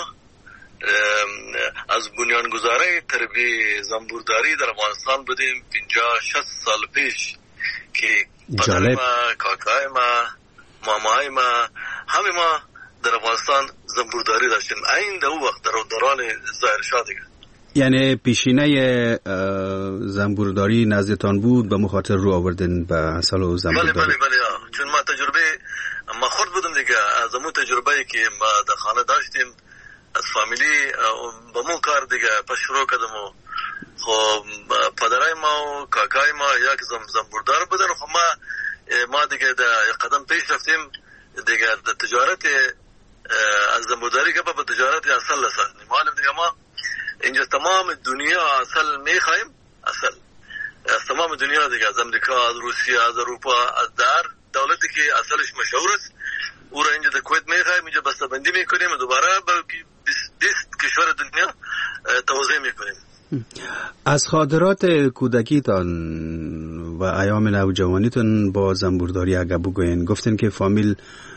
از بنیانگذاری تربیه زنبورداری در افغانستان بودیم 50-60 سال پیش که پدر ما، کاکای ما، مامای ما، همه ما در افغانستان زنبورداری داشتیم. این در وقت در دوران ظاهر شاه دیگه. یعنی پیشینه زنبورداری نزدتان بود به مخاطر رو آوردن به عسل و زنبورداری؟ بله چون ما تجربه ما خود بودم دیگه. از اون تجربه‌ای که ما در خانه داشتیم از فامیلی با مون کار دیگه پس شروع کردم و خب پدرای ما و کاکای ما یک زنبوردار بودن. خب ما دیگه در قدم پیش رفتیم دیگه. در تجارت از زنبورداری که با تجارت اصل لسان معلوم دیگه. ما اینجا تمام دنیا اصل میخوایم، اصل از تمام دنیا دیگه، از امریکا، از روسیه، از اروپا، از در دولتی که اصلش مشهور است او را اینجا در کویت میخوایم، اینجا بسته‌بندی میکنیم و دوباره با 20 کشور دنیا توزیع میکنیم. از خاطرات کودکیتان و ایام نوجوانیتان با زنبورداری اگه بگوین، گفتن که فامیل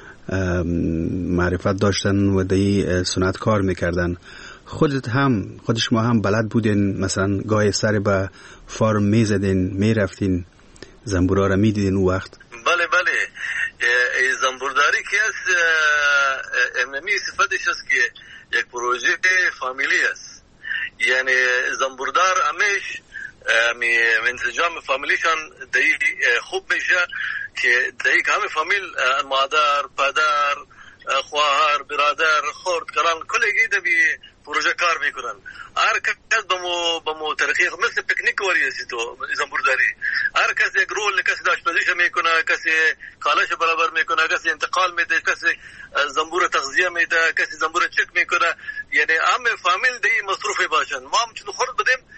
معرفت داشتن و دی سنت کار میکردن. خود شما هم بلد بودین مثلا گاهی سر به فارم میزدین، میرفتین زنبورا را میدیدین اون وقت؟ بله زنبورداری که از امنی صفتش است که یک پروژه فامیلی است. یعنی زنبوردار همیش انسجام فامیلیشان دی خوب میشه که دی که همه فامیل مادر، پدر، خواهر، برادر، خورد کلان کلگی دی پروژه کار میکنن. هر کس با مو طریقی مثل پیکنیک وریسی تو زنبورداری. هر کس یک رول، کسی آشپزیش میکنه، کسی کالاش برابر میکنه، کسی انتقال میده، کسی زنبور تغذیه میده، کسی زنبور چک میکنه. یعنی همه فامیل دی مصروف باشن. ما هم چون خورد بدیم دیگه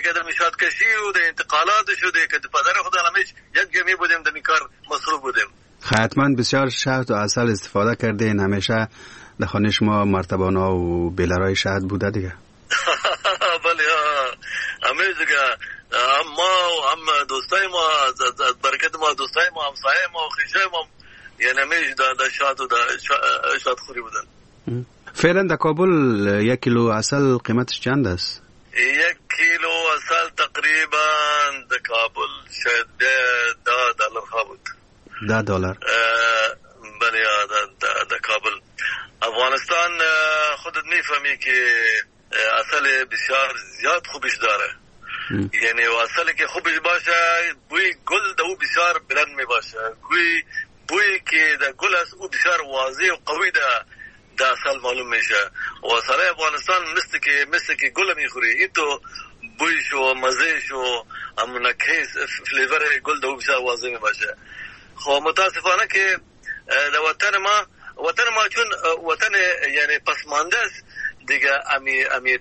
دیگه در مشاهد کشی و در انتقالات شده که پدر خود همیش یک جمعی بودیم در این کار مصروف بودیم. حتما بسیار شهد و عسل استفاده کردین، همیشه در خانه شما مرتبانا و بیلرای شهد بوده دیگه. بله همیشه دیگه ما و هم دوستای ما از برکت ما دوستای ما همسایه ما و خیشای ما یعنی همیشه در شهد و شهد خوری بودن. فعلا در کابل 1 کیلو عسل قیمتش چند است؟ 1 کیلو عسل تقریبا در کابل شاید $10 ها بود. $10 بله در کابل. افغانستان خودت میفهمی که عسل بسیار زیاد خوبش داره. یعنی عسلی که خوبش باشه بوی گل ده او بسیار بلند می باشه، بوی که در گل است او بسیار واضح و قوی ده عسل معلوم میشه. و عسل افغانستان مثل که گل میخوری، این تو بویش و مزهش و نکهش فلیور گل ده او بسیار واضح می باشه. خب متاسفانه که در وطن ما چون وطن یعنی پسمانده است دیگه، امی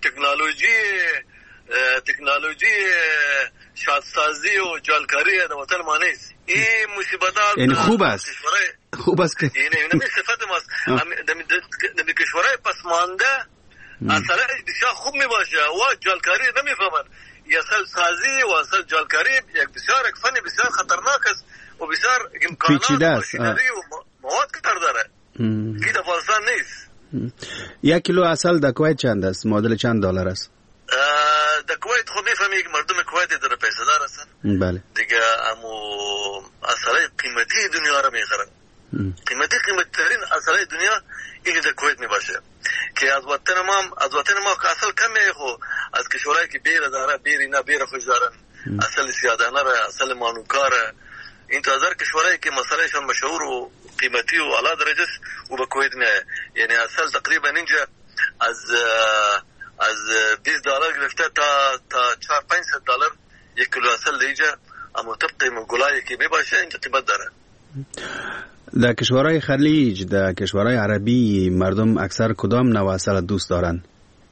تکنولوژی شادسازی و جالکاری در وطن ما نیست. این مصیبتات یعنی خوب است که یعنی نمی صفت ماست در کشورهای پسمانده اصلا بسیار خوب می باشه و جالکاری نمی فهمن. اصل سازی و اصل جالکاری یک فن بسیار خطرناک است و بسیار امکانات و شنری و مواد کار داره که در افغانستان نیست. 1 کیلو عسل در کویت چند است؟ معادل چند $؟ است؟ در کویت خب میفهمی که مردم کویت در پیسه دار هستن. بله دیگه امو عسل قیمتی دنیا را میخرن. قیمتی ترین عسل دنیا این در کویت میباشه که از وطن ما که عسل کمه، خو از کشورهایی که بیر داره بیر خوش دارن، عسل سیادانه را، عسل مانوکاره، این تا هزار کشورهایی که مسئلهشان مشهور و قیمتی و اعلی درجه است و به کویت میه. یعنی عسل تقریبا اینجا از $20 گرفته تا $400-500 1 کیلو عسل اینجا، اما طبق گلایی که میباشه اینجا قیمت داره. در کشورهای خلیج، در کشورهای عربی مردم اکثر کدام نوع عسل دوست دارن؟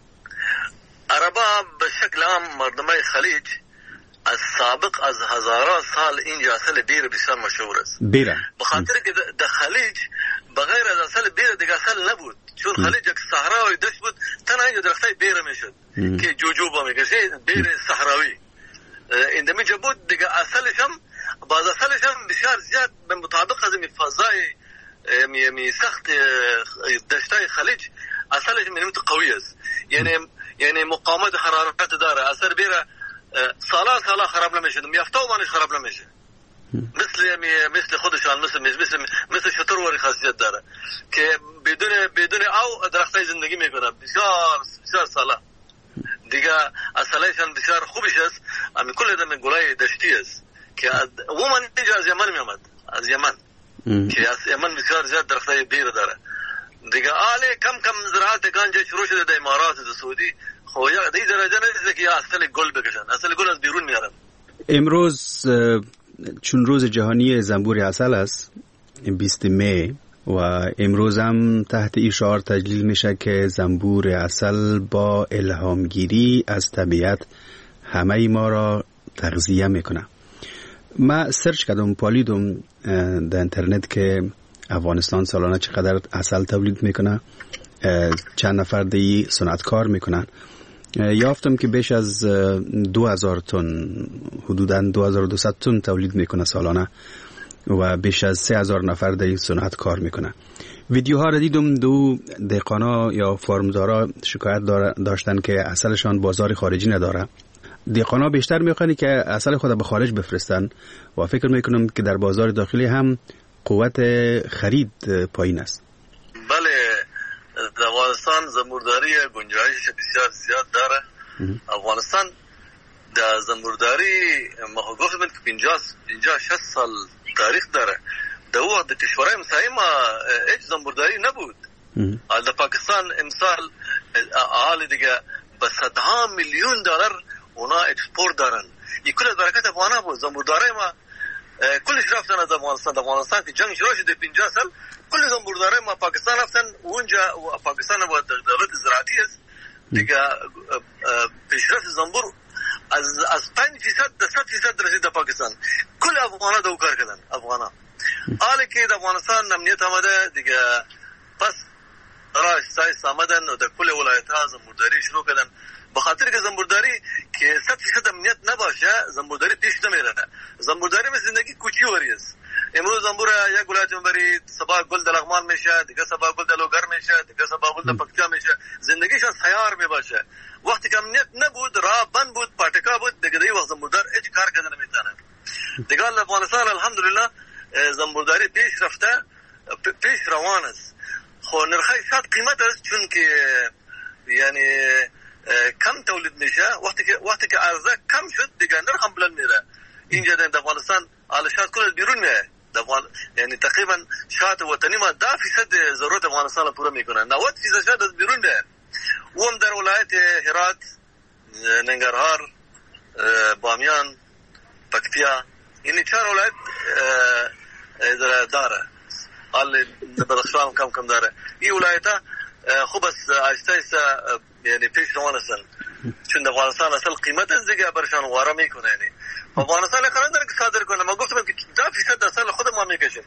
عربا به شکل عام مردمای خلیج از سابق از هزاران سال اینجا عسل بیر بسیار مشهور است. بخاطر که در خلیج بغیر از عسل بیر دیگه عسل نبود، چون خلیج یک صحراوی دشت بود، تنها اینجا درختای بیر میشد که جوجوبا میگه بیر صحراوی اینجا بود دیگه. عسلش هم بسیار زیاد به مطابق از فضای سخت دشتای خلیج عسلش منیمت قوی است، یعنی مقاومت حرارت داره. عسل بیره سالا خراب نمیشه، میافته و مانش خراب نمیشه، مثل خودشان مثل شتر وری خاصیت داره که بدون او درختای زندگی میکنه بسیار سالا دیگه. عسلشان بسیار خوبش است. امی کل دم گلای دشتی است که عموما اینجا از یمن میامد، از یمن که از یمن بسیار زیاد درختای بیر داره دیگه. کم زراعت گنج شروع شده در امارات و سعودی، خو یا در درجه نیست که اصل گل بکشن، اصل گل از بیرون میارن. امروز چون روز جهانی زنبور عسل است 20 می و امروز هم تحت این شعار تجلیل میشه که زنبور عسل با الهامگیری از طبیعت همه ما را تغذیه میکنه. ما سرچ کردم پالیدم در اینترنت که افغانستان سالانه چقدر عسل تولید میکنه، چند نفر دی صنعتکار میکنن. یافتم که بیش از 2000 تن، حدوداً 2200 تن تولید میکنه سالانه و بیش از 3000 نفر دی صنعتکار میکنه. ویدیوها را دیدم، دو دهقانا یا فارمدارا شکایت داشتن که عسلشان بازار خارجی نداره. دهقانا بیشتر میخوان که عسل خود به خارج بفرستن و فکر میکنم که در بازار داخلی هم قوت خرید پایین است. بله، افغانستان زنبورداری گنجایش بسیار زیاد داره. افغانستان در زنبورداری ما گفتم که 50-60 سال تاریخ داره. در وقت کشورهای همسایه ما هیچ زنبورداری نبود. در پاکستان امسال حال دیگه به $100 میلیون اونا اکسپورت دارن. این کل برکت افغانها بود. زنبورداری ما کلش رفتن از افغانستان که جنگ شروع شده 50 سال، کل زنبورداری ما پاکستان رفتن. اونجا و پاکستان با دولت زراعتی است دیگه. پیشرفت زنبور از 5% تا 100% رسید در پاکستان. کل افغانا دو کار کردن افغانا. حالا که در افغانستان امنیت آمده دیگه، پس راش سایس آمدن و در کل ولایت ها زنبورداری شروع کردن. بخاطر که زنبورداری که 100% امنیت نباشه زنبورداری پیش نمیره. زنبورداری مثل زندگی کوچیوری است. امروز زنبور یک ولایت میبری صبح گل در لغمان میشه، دیگه صبح گل در لوگر میشه، دیگه صبح گل در پکتیا میشه. زندگیشان سیار میباشه. وقتی که امنیت نبود، راه بند بود، پاتکا بود، دیگه دی وقت زنبوردار هیچ کار کردن نمیتونه. دیگه افغانستان الحمدلله زنبورداری پیش رفته، پیش روان است. خو نرخای شاد قیمت است، چون که یعنی کم تولید میشه. وقتی که عرضه کم شد دیگه نرخ هم بلند میره. اینجا در افغانستان شاد کل بیرون میاد. یعنی تقریبا شاد وطنی ما 10% ضرورت افغانستان رو پوره میکنه. 90% شاد از بیرون میاد. و هم در ولایت هرات، ننگرهار، بامیان، پکتیا، یعنی 4 ولایت داره. حال بدخشان کم داره. این ولایت ها خوب است، آهسته یعنی پیش روان هستن، چون افغانستان اصل قیمت از دیگه برشان واره میکنه. یعنی افغانستان قرار داره که صادر کنه. ما گفتم که 10% اصل خود ما میکشیم.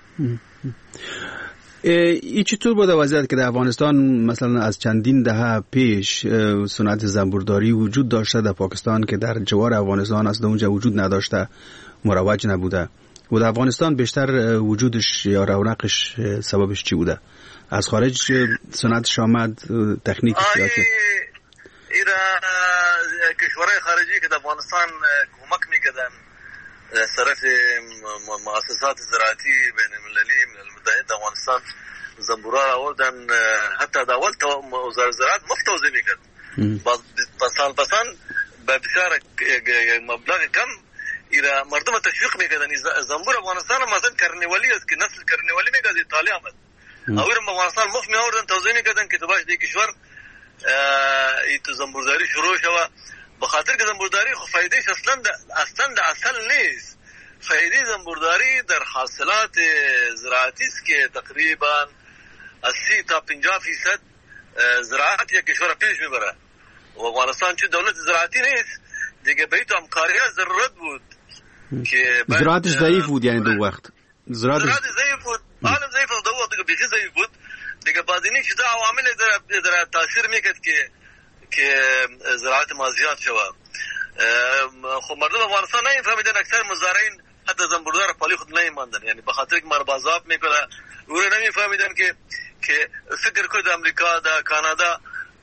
ای چطور بوده وضعیت که در افغانستان مثلا از چندین دهه پیش صنعت زنبورداری وجود داشته در پاکستان که در جوار افغانستان اصلا اونجا وجود نداشته، مروج نبوده و در افغانستان بیشتر وجودش یا رونقش سببش چی بوده؟ از خارج صنعتش آمد، تکنیک سیاسی؟ ایرا کشورهای خارجی که در افغانستان کمک میکردن صرف مؤسسات زراعتی بین المللی من المتحد افغانستان زنبورا آوردن. حتی در اول وزارت زراعت مفت توزیع میکرد. سال پسان به بسیار مبلغ کم ایرا مردم تشویق میکردن. زنبور افغانستان مثلا کرنوالی است که نسل کرنوالی میگه از ایتالیا آمد. اویرم افغانستان مفت می آوردن توزیع میکردن که تو باش دی کشور ایتو زنبورداری شروع شوه. بخاطر که زنبورداری فایدهش اصلا نیست. فایده زنبورداری در حاصلات زراعتی است که تقریبا 80 تا 50% زراعت یک کشور پیش میبره. و افغانستان چون دولت زراعتی نیست دیگه به تو همکاری ضرورت بود که زراعتش ضعیف بود. یعنی دو وقت زراعت ضعیف بود. عالم ضعیف بود. دو وقت دیگه بیخی ضعیف بود. دیگه بعدینی چیزا عوامل در تاثیر میکرد که زراعت ما زیاد شود. خب مردم افغانستان نمیفهمیدن. اکثر مزارعین حتی زنبوردار پالی خود نمیماندن. یعنی به خاطر که مربازاب میکنه او نمیفهمیدن که فکر کنید امریکا دا کانادا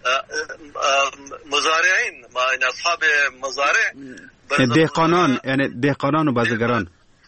مزارعین ما این اصحاب مزارع دهقانان، یعنی دهقانان و بازرگانان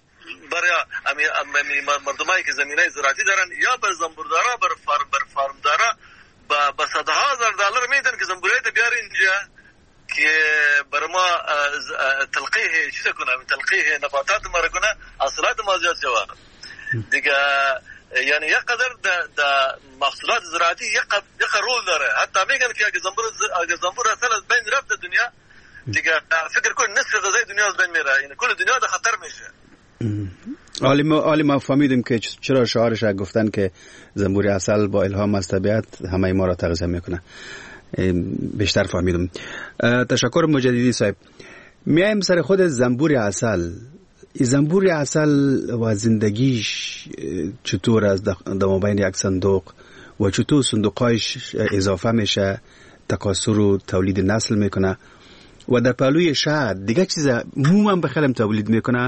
برای مردمایی که زمینه زراعتی دارن یا بر زنبوردارا بر فارمدارا با $100,000 میدن که زنبوریت بیار اینجا که برای ما تلقیه چیز کنه، تلقیه نباتات ما رو کنه، حاصلات ما زیاد شود دیگه. یعنی یک قدر در محصولات زراعتی یک رول داره. حتی میگن که اگه زنبور اصلا از بین رفت دنیا دیگه فکر کن نصف غذای دنیا از بین میره. یعنی کل دنیا در خطر میشه. عالی ما فهمیدیم که چرا شعارش گفتن که زنبور عسل با الهام از طبیعت همه ما را تغذیه میکنه. بیشتر فهمیدم. تشکر مجددی صاحب. میایم سر خود زنبور عسل. زنبور عسل و زندگیش چطور از دمابین یک صندوق و چطور صندوقایش اضافه میشه، تکاثر و تولید نسل میکنه و در پهلوی شهد دیگه چیز مومن بخیرم تولید میکنه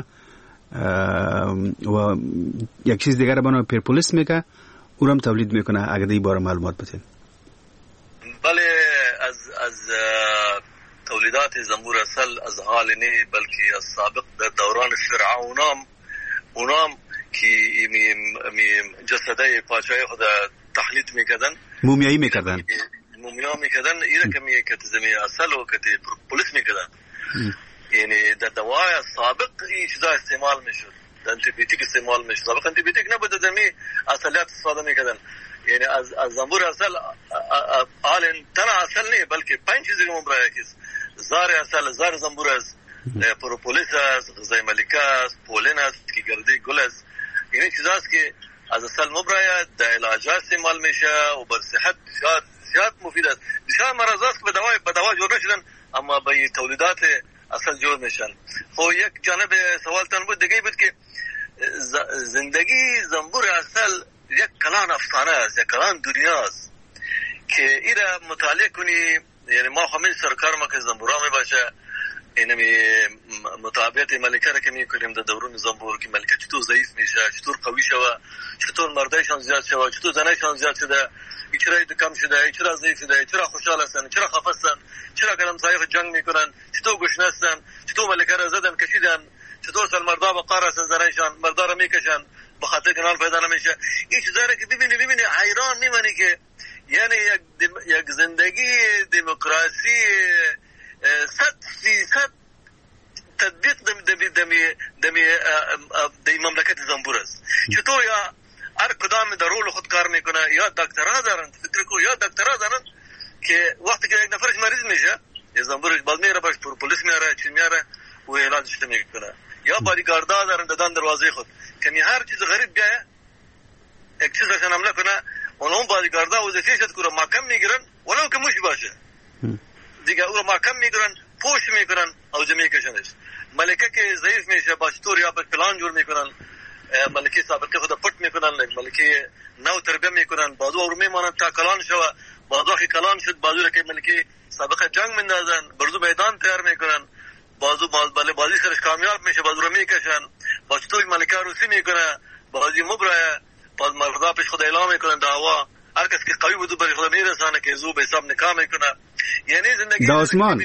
و یک چیز دیگر بنا پرپولیس میکنه او هم تولید میکنه. اگر دی بار معلومات بدین. بله، از تولیدات زنبور عسل از حال نی بلکه از سابق در دوران فرعون اونام که جسده پاچای خود تحلیل میکردن، مومیایی میکردن ایره کمی که زمین عسل و که پروپولیس میکردن. یعنی در دوای سابق این چیزا استعمال میشد، انتیبیوتیک استعمال میشد. سابق انتیبیوتیک نبود، زمین عسلیات استفاده میکردن. یعنی از زنبور عسل حالا تنها عسل نه بلکه 5 چیزی که مبرای کیست: زار عسل، زار زنبور است، پروپولیس است، غذای ملکه است، پولن است که گرده گل است. این چیزاست که از عسل مبرای در علاج استعمال میشه و بر صحت بسیار مفید است. بسیار مرض است که به دوا جور نشدن، اما به تولیدات اصل جور میشن. خب یک جانب سوالتان بود دیگه بود که زندگی زنبور اصل یک کلان افسانه است، یک کلان دنیا است که ایره مطالعه کنی. یعنی ما همین سرکار ما که زنبورا می باشه اینمی مطابقت ملکه را که میکنیم در دوران زنبور که ملکه چطور ضعیف میشه، چطور قوی شوه، چطور مردایشان زیاد شوه، چطور زنایشان زیاد شده، چرا کم شده، چرا ضعیف شده، چرا خوشحال هستن، چرا خفه هستن، چرا کلام صایف جنگ میکنن، چطور گشنه هستن، چطور ملکه را زدن کشیدن، چطور سال مردا با قار هستن، زنایشان مردا را میکشن به خاطر کنال پیدا نمیشه. این چیزا که ببینی حیران میمانی که یعنی یک زندگی دموکراسی 100% تطبیق دمی مملکت زنبور است. چطور یا هر کدام در رول خود کار میکنه، یا دکترها دارن، فکر کو یا دکترها دارن که وقتی که یک نفرش مریض میشه یا زنبورش باز میره باش پلیس میاره چی میاره و علاجش میکنه، یا بادیگاردا دارن دادن دروازه خود که می هر چیز غریب بیایه یک چیز رشن حمله کنه اون بادیگاردا وظیفه‌اش است که رو محکم میگیرن ولو که مش باشه دیگه او رو محکم میگیرن، پوش میکنن او جمعی کشنش. ملکه که ضعیف میشه با چطور یا پلان جور میکنن، ملکه سابقه خود پټ میکنن، ملکه نو تربیه میکنن، بعضو او میمونن تا کلان شوه، بعضو که کلان شد بعضو که ملکه سابقه جنگ مندازن، برضو میدان تیار میکنن، بعضو بازی سرش کامیاب میشه، بعضو رو میکشن، با چطور ملکه روسی میکنه، بعضی مبرایه، بعض مردا پیش خود اعلام میکنن دعوا، هر کس که قوی بودو برای خود میرسانه که زو به حساب نکاح میکنه. یعنی زندگی داسمان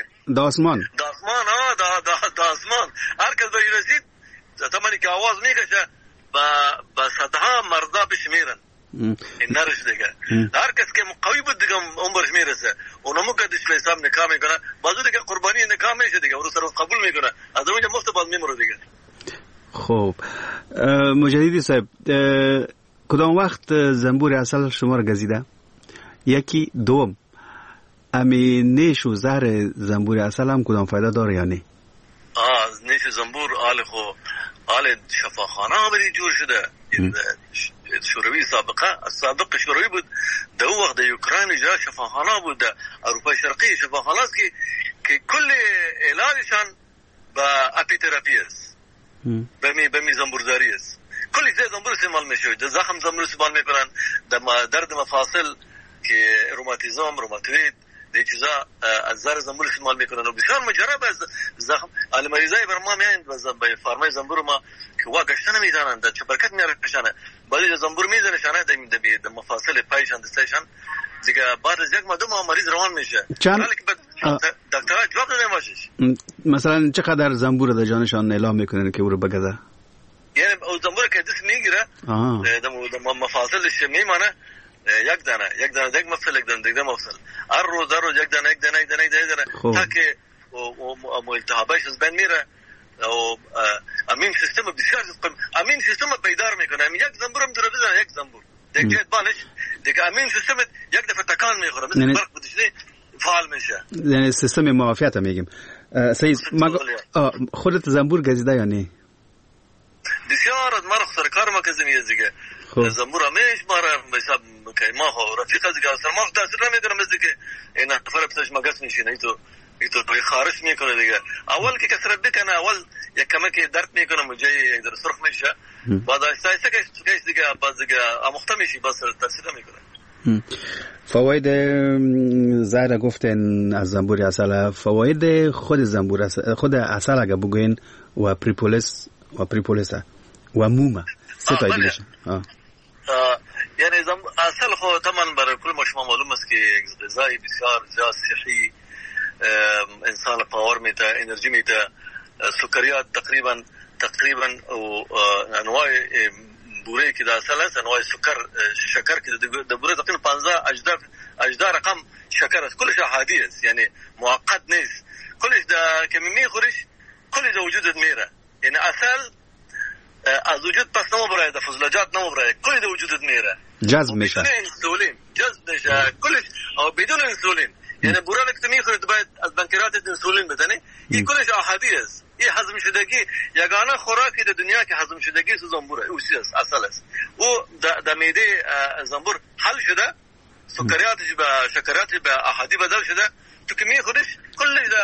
هر کس به رسید زمانی که آواز میکشه با صدها مردا پیش میرن این نرش دیگه. هر کس که قوی بود دیگه عمرش میرسه اونمو کدش به حساب نکاح میکنه، بازو دیگه قربانی نکاح میشه دیگه، اون سر قبول میکنه، از اونجا مفت باز میمره دیگه. خب مجددی صاحب، کدام وقت زنبور اصل شما رو گزیده؟ یکی دوم امی نیش و زهر زنبور اصل هم کدام فایده داره یا نه؟ نیش زنبور آل شفاخانه بری جور شده. شوروی سابق شوروی بود، در اون وقت در اوکراین جا شفاخانه بود، در اروپای شرقی شفاخانه است که کل علاجشان با اپیتراپی است، به زنبورداری است. کلی زنبور استعمال میشه، در زخم زنبور استعمال میکنن، در درد مفاصل که روماتیزم، روماتوید، دیگه چیزا از زهر زنبور استعمال میکنن و بسیار مجرب از زخم. حال مریضای بر ما میایند به فارمای زنبور ما که وا گشتن میزنن، در چپرکت میارشنه، بعضی زنبور میزنشنه در مفاصل پایشان دستشان دیگه، بعد از یک دو ماه مریض روان میشه. حالا که دکترها جواب نمیدهش. مثلا چقدر زنبور در جانشان اعلام میکنن که او رو بگذار؟ یعنی او زنبور که دست میگیره در مفاصلش میمانه، یک دانه یک مفصل، یک دانه مفصل، هر روز یک دانه تا که التهابش از بین میره و امین سیستم بسیار امین سیستم بیدار میکنه. یک زنبور هم داره بزنه، یک زنبور دیگه بانش دیگه امین سیستم یک دفعه تکان میخوره، مثل برق بودشنی فعال میشه، یعنی سیستم معافیت میگیم. سید خودت زنبور گزیده یا نه؟ بسیار از ما رخصر کار ما کزمیه دیگه. زنبور همیش ما را حساب که ما رفیق دیگه اصلا ما تاثیر نمیکنه، مثل که این نفر بسش مگس میشینه ایتو توی خارش میکنه دیگه. اول که کسرت بکنه، اول یک کمک درد میکنه، مجای در سرخ میشه، بعد آهسته کش دیگه باز دیگه آموخته میشی، باز تاثیر نمیکنه. فواید زهر گفتن از زنبور اصل، فواید خود زنبور اصل، خود اصل اگه بگوین و پریپولیس و موما سه تا دیگه. یعنی اصل خود طبعا برای کل ما شما معلوم است که غذای بسیار زیاد صحی، انسان پاور میده، انرژی میده. سکریات تقریبا انواع بوره که در اصل است، انواع شکر که در بوره تقریبا 15 رقم شکر است، کلش عادی است، یعنی موقت نیست، کلش که میخوریش کلش در وجودت میره. یعنی اصل از وجود پس نمبره، در فضلجات نمبره، کلی در وجودت میره، جذب میشه، جذب میشه کلش او بدون انسولین. یعنی بوره که میخورید باید از بنکراتت انسولین بدنی، این کلش عادی است. این هضم شدگی یگانه خوراکی در دنیا که هضم شدگی زنبوره، اوسی است، اصل است. او در معده زنبور حل شده، سکریاتش به شکرات به احادی بدل شده، تو که میخوریش کلش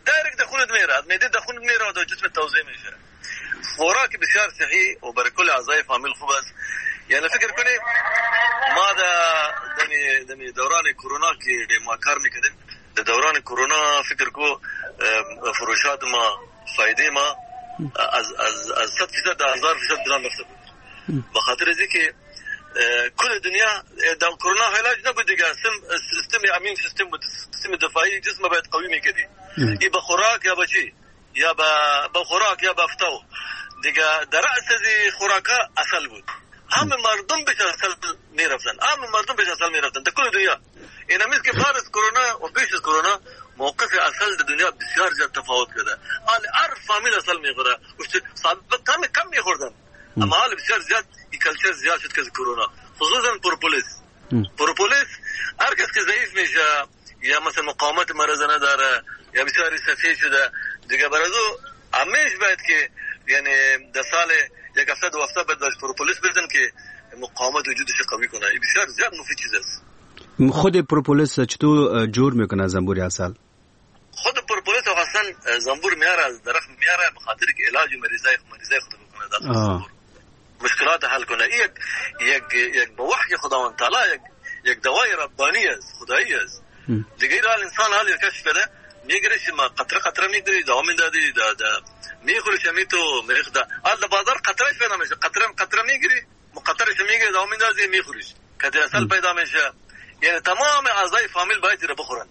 دایرکت در خونت میره، از معده در خونت میره و در جسم توزیع میشه. خوراک بسیار صحی و برای کل اعضای فامیل خوب است. یعنی فکر کنید ما در دوران کرونا که ما کار میکردیم، در دوران کرونا فکر کو فروشات ما فایده ما از 100% در 1000% بلند رفته بود. بخاطر از اینکه کل دنیا در کرونا علاج نبود دیگه، سیستم امین سیستم بود، سیستم دفاعی جسم باید قوی میکردی. ای با خوراک یا با چی، یا با خوراک یا با افتاو دیگه. در رأس از خوراکا اصل بود. همه مردم بهش اصل میرفتن، در کل دنیا. این همیست که بعد از کرونا و پیش از کرونا موقف اصل در دنیا بسیار زیاد تفاوت کرده. هر فامیل اصل میخوره، سابقا کم میخوردن، اما حال بسیار زیاد این کلچر زیاد شد که از کرونا، خصوصا پروپولیس. هر کس که ضعیف میشه یا مثلا مقاومت مرض نداره یا بسیار سفید شده دیگه، برازو همیشه باید که یعنی در سال یک هفته دو هفته باید داشت پروپولیس بدن که مقاومت وجودش قوی کنه. این بسیار زیاد مفید چیز است. خود پروپولیس چطور جور میکنه زنبور عسل؟ خود پروپولیس اصلا زنبور میاره، از درخت میاره به خاطر که علاج مریضای خود بکنه، داخل مشکلات حل کنه. یک به وحی خداوند تعالی یک دوای ربانی است، خدایی است. دیگه را انسان حال کشف کرده، میگریش ما قطره میگیری، دوام میدادی میخوریش میتو میخدا حال بازار قطرهش پیدا میشه، قطره میگیری، قطرهش میگیری، دوام میدادی میخوریش که اصل پیدا میشه. یعنی تمام اعضای فامیل باید رو بخورن.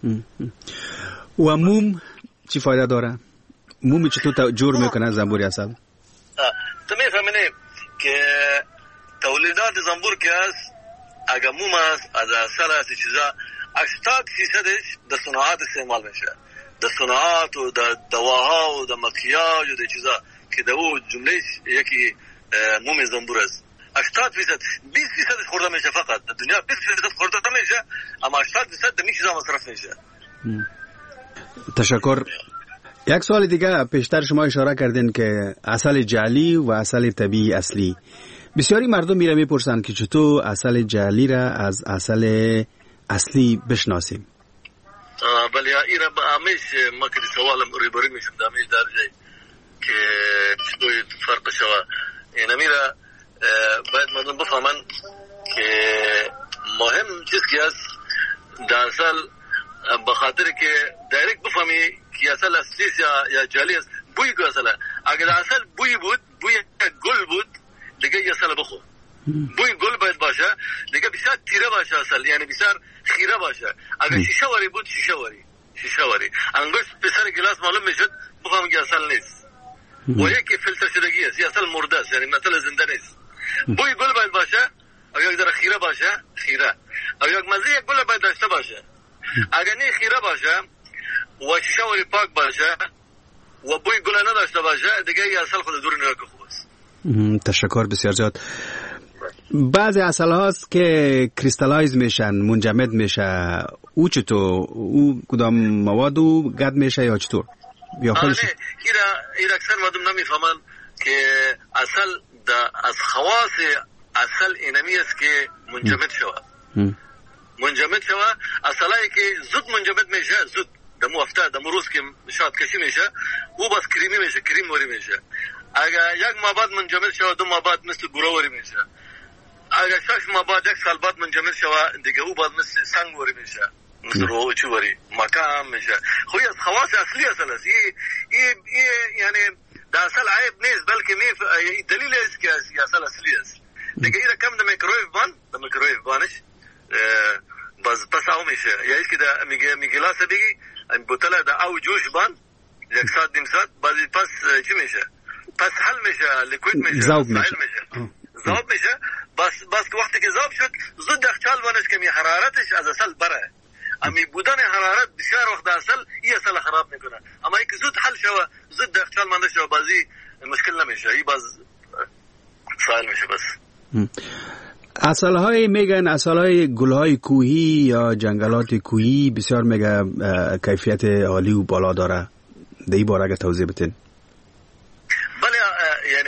و موم چی فایده داره؟ مومی چطور جور میکنه زنبور عسل؟ تو میفهمینی که تولیدات زنبور که هست، اگر موم هست، از عسل هست، چیزا 80%ش در صناعات استعمال میشه، در صناعات و در دواها و در مکیاج و در چیزا که در او جملهش یکی موم زنبور است. 80%، 20% خورده میشه فقط در دنیا، 20% خورده میشه، اما 80% در چیزا مصرف میشه. تشکر. یک سوال دیگه، پیشتر شما اشاره کردین که عسل جعلی و عسل طبیعی اصلی. بسیاری مردم میره میپرسن که چطور عسل جعلی را از عسل اصلی بشناسیم؟ بله، اینا با همیش ما که سوالم روبرو میشم در همیش درجه که چطور فرق شوه. اینا میره باید مردم بفهمن که مهم چیز که هست در اصل، بخاطر که دایرکت بفهمی که اصل اصلی یا جعلی است. بوی که اصله، اگر اصل بوی بود، بوی گل بود دیگه یه اصل بخور. بوی گل باید باشه دیگه، بسیار تیره باشه اصل، یعنی بسیار خیره باشه. اگر شیشه واری بود، شیشه واری انگشت پسر گلاس معلوم میشد، بفهم که اصل نیست. و یکی فیلتر شدگی است، یه اصل مرده است، یعنی مثل زنده نیست. بوی گل باید باشه، اگر در خیره باشه خیره، اگر مزه گل باید داشته باشه. اگر نه خیره باشه و شیشه واری پاک باشه و بوی گل نداشته باشه دیگه یه اصل خود دور نگاه خوب است. تشکر بسیار زیاد. بعضی عسل هاست که کریستالایز میشن، منجمد میشه، او چطور؟ او کدام مواد او گد میشه یا چطور؟ یا خودش؟ این اکثر مردم نمیفهمن که عسل از خواص عسل اینمی است که منجمد شود. منجمد شود، عسلایی که زود منجمد میشه، زود دمو هفته دمو روز که شاد کشی میشه، او بس کریمی میشه، کریم واری میشه. اگر یک ماه بعد منجمد شود، 2 ماه بعد مثل گروه واری میشه. اگر 6 ماه بعد 1 سال بعد منجمد شود دیگه، او بعد مثل سنگ واری میشه، مثل روچی واری مکان میشه. خوی از خواص اصلی اصل است. یعنی در اصل عیب نیست، بلکه دلیل است که اصل اصلی است. دیگه اینا کم در میکرویف بانش پس او میشه، یعنی که در میگلاس دیگه این بوتله در او جوش بان 1 ساعت نیم ساعت بعدی پس چی میشه؟ پس حل میشه، لیکوید میشه، زوب میشه. بس که وقتی که زوب شد زود دخچال بانش که حرارتش از اصل بره. امی بودن حرارت بسیار وقت اصل این اصل خراب میکنه، اما اینکه زود حل شوه، زود دخچال مانده شوه، بازی مشکل نمیشه، این باز سایل میشه. بس عسل های میگن، عسل های گل های کوهی یا جنگلات کوهی بسیار میگه کیفیت عالی و بالا داره. در این باره اگه توضیح بتین. بله، یعنی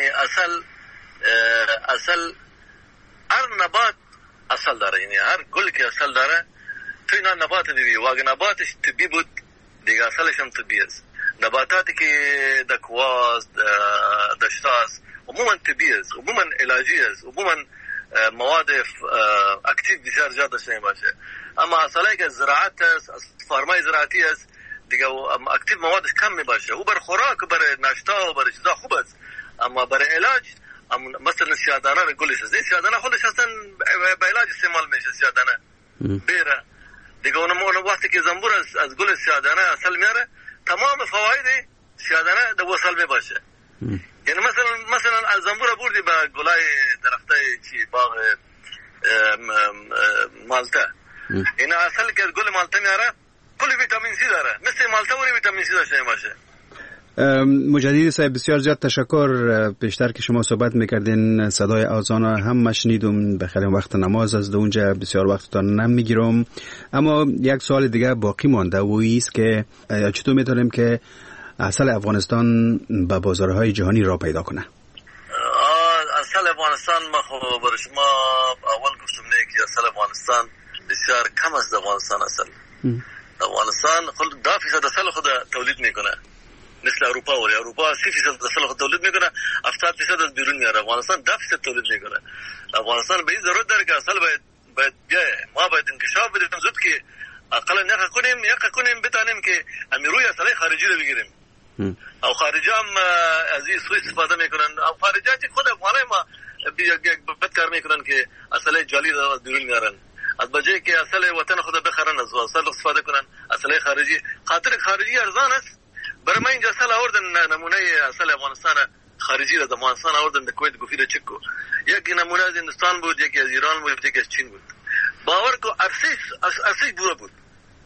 اصل هر نبات اصل داره، یعنی هر گل که اصل داره تو اینا نبات دیدی و اگه نباتش طبیعی بود دیگه اصلش هم طبی است. نباتاتی که در کواس دشت است عموما طبی است، عموما علاجی است، عموما مواد اکتیو بسیار زیاد داشته باشه. اما اصلی که زراعت است، فارمای زراعتی است دیگه اکتیو موادش کم می باشه. او بر خوراک و بر ناشتا و بر چیزا خوب است، اما بر علاج مثلا سیادانه گلش است، این سیادانه خودش اصلا به علاج استعمال میشه. سیادانه بیره دیگه اون وقتی که زنبور از گل سیادانه اصل میاره تمام فواید سیادانه در وصل می باشه. یعنی مثلا از زنبور بردی به گلای درختای چی باغ مالتا، این اصل که گل مالتا میاره کل ویتامین سی داره، مثل مالتا ولی ویتامین سی داشته باشه. مجددی صاحب بسیار زیاد تشکر. بیشتر که شما صحبت میکردین صدای آذان هم مشنیدم، بخیر وقت نماز از اونجا بسیار وقتتان نمیگیرم، اما یک سوال دیگه باقی مانده و ایست که چطور میتونیم که عسل افغانستان به بازارهای جهانی را پیدا کنه؟ عسل افغانستان ما خب برای شما اول گفتم که عسل افغانستان بسیار کم است. افغانستان افغانستان خود 10% عسل خود تولید میکنه، مثل اروپا ولی اروپا 30% عسل خود تولید میکنه، 70% از بیرون میاره. افغانستان 10% تولید میکنه. افغانستان به این ضرورت داره که عسل باید بیایه، ما باید انکشاف بدیم زود که اقلا نخ کنیم بتانیم که امیروی عسل خارجی رو بگیریم. او خارجی هم از این سوی استفاده میکنن، او خارجی که خود افغانای ما بدکار میکنن که عسل جعلی رو بیرون میارن، از بجای که عسل وطن خود بخرن از عسل استفاده کنن. عسل خارجی خاطر خارجی ارزان است. برای ما اینجا عسل آوردن، نمونه عسل افغانستان خارجی را از افغانستان آوردن به کویت گفیر چکو، یک نمونه از هندوستان بود، یکی از ایران بود، یکی از چین بود. باور کو ارسیش بورا بود.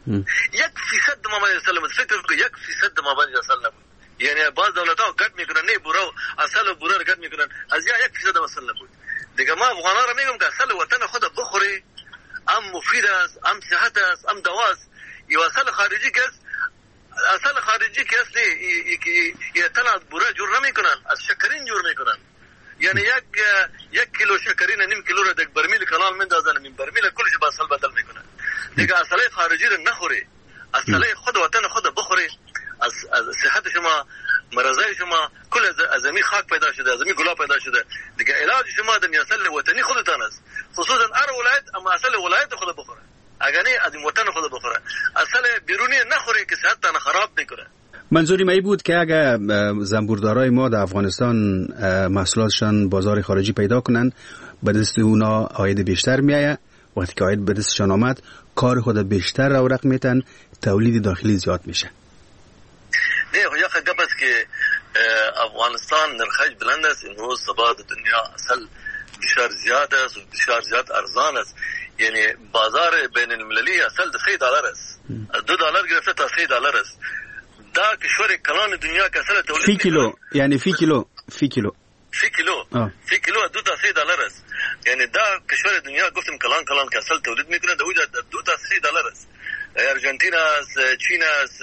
1% مابین عسل بود، فکر کو 1% مابین عسل نبود. یعنی بعض دولت‌ها کٹ میکنن، نه بورا عسل و بورا رو کٹ میکنن، از یا 1% عسل نبود. دیگه ما افغانا را میگم که عسل وطن خود بخوری، ام مفید است، ام صحت است، ام دوا است. یه عسل خارجی که است، عسل خارجی که است یه تن از بورا جور نمیکنن، از شکرین جور میکنن. یعنی یک کیلو شکرین نیم کیلو را یک برمیل کانال میندازن، این برمیل کلش با عسل بدل میکنن. دیگه عسل خارجی رو نخوری، عسل خود وطن خود بخوری، از صحت شما، مرضای شما کل از زمین خاک پیدا شده، از زمین گلاب پیدا شده. دیگه علاج شما در عسل وطنی خودتان است، خصوصا هر ولایت، اما عسل ولایت خود بخوره، اگر نه از این وطن خود بخوره. عسل بیرونی نخوری که صحتتان خراب میکنه. منظوری می بود که اگر زنبوردارای ما در افغانستان محصولاتشان بازار خارجی پیدا کنن، به دست اونا عاید بیشتر میآید. وقتی که عاید به دستشان آمد، کار خود بیشتر رونق میتن، تولید داخلی زیاد میشه. نه یک گپ است که افغانستان نرخش بلند است. امروز سباد دنیا اصل بسیار زیاد است و بسیار زیاد ارزان است. یعنی بازار بین المللی اصل $3 است، $2 گرفته تا $3 است. دا کشور کلان دنیا که اصل تولید فی کیلو، یعنی فی کیلو فی کیلو $2 تا $3 است. یعنی دا کشور دنیا گفتم کلان که اصل تولید میکنه، دا اوجا $2 تا $3 است. ارژانتین است، چین است،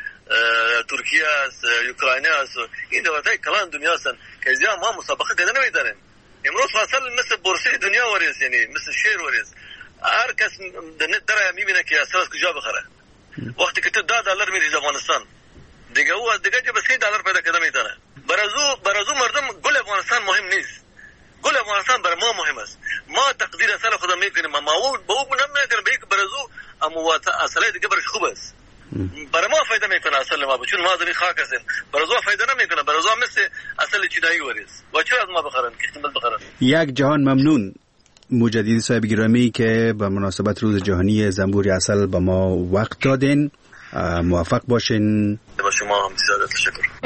ترکیه است، اوکراین است. این دولت‌های کلان دنیا هستند که زیاد ما مسابقه کردن نمیدارن. امروز اصل مثل بورس دنیا وریست، یعنی مثل شیر وریست. هر کس در میبینه که اصل از کجا بخره. وقتی که تو $10 میریزی افغانستان، دیگه او دیگه که به $3 پیدا کردن میتونه. برازو مردم گل افغانستان مهم نیست، گل افغانستان برای ما مهم است. ما تقدیر اصل خدا میکنیم، ما او به او نمیکنیم به یک برازو، اما اصل دیگه برش خوب است. برای ما فایده میکنه اصل ما، چون ما در خاک هستیم. برازو فایده نمیکنه، برازو مثل اصل چینایی وریست. و چرا از ما بخرن که احتمال بخرن. یک جهان ممنون مجددی صاحب گرامی که به مناسبت روز جهانی زنبور عسل به ما وقت دادین. موفق باشین. با شما هم بسیار تشکر.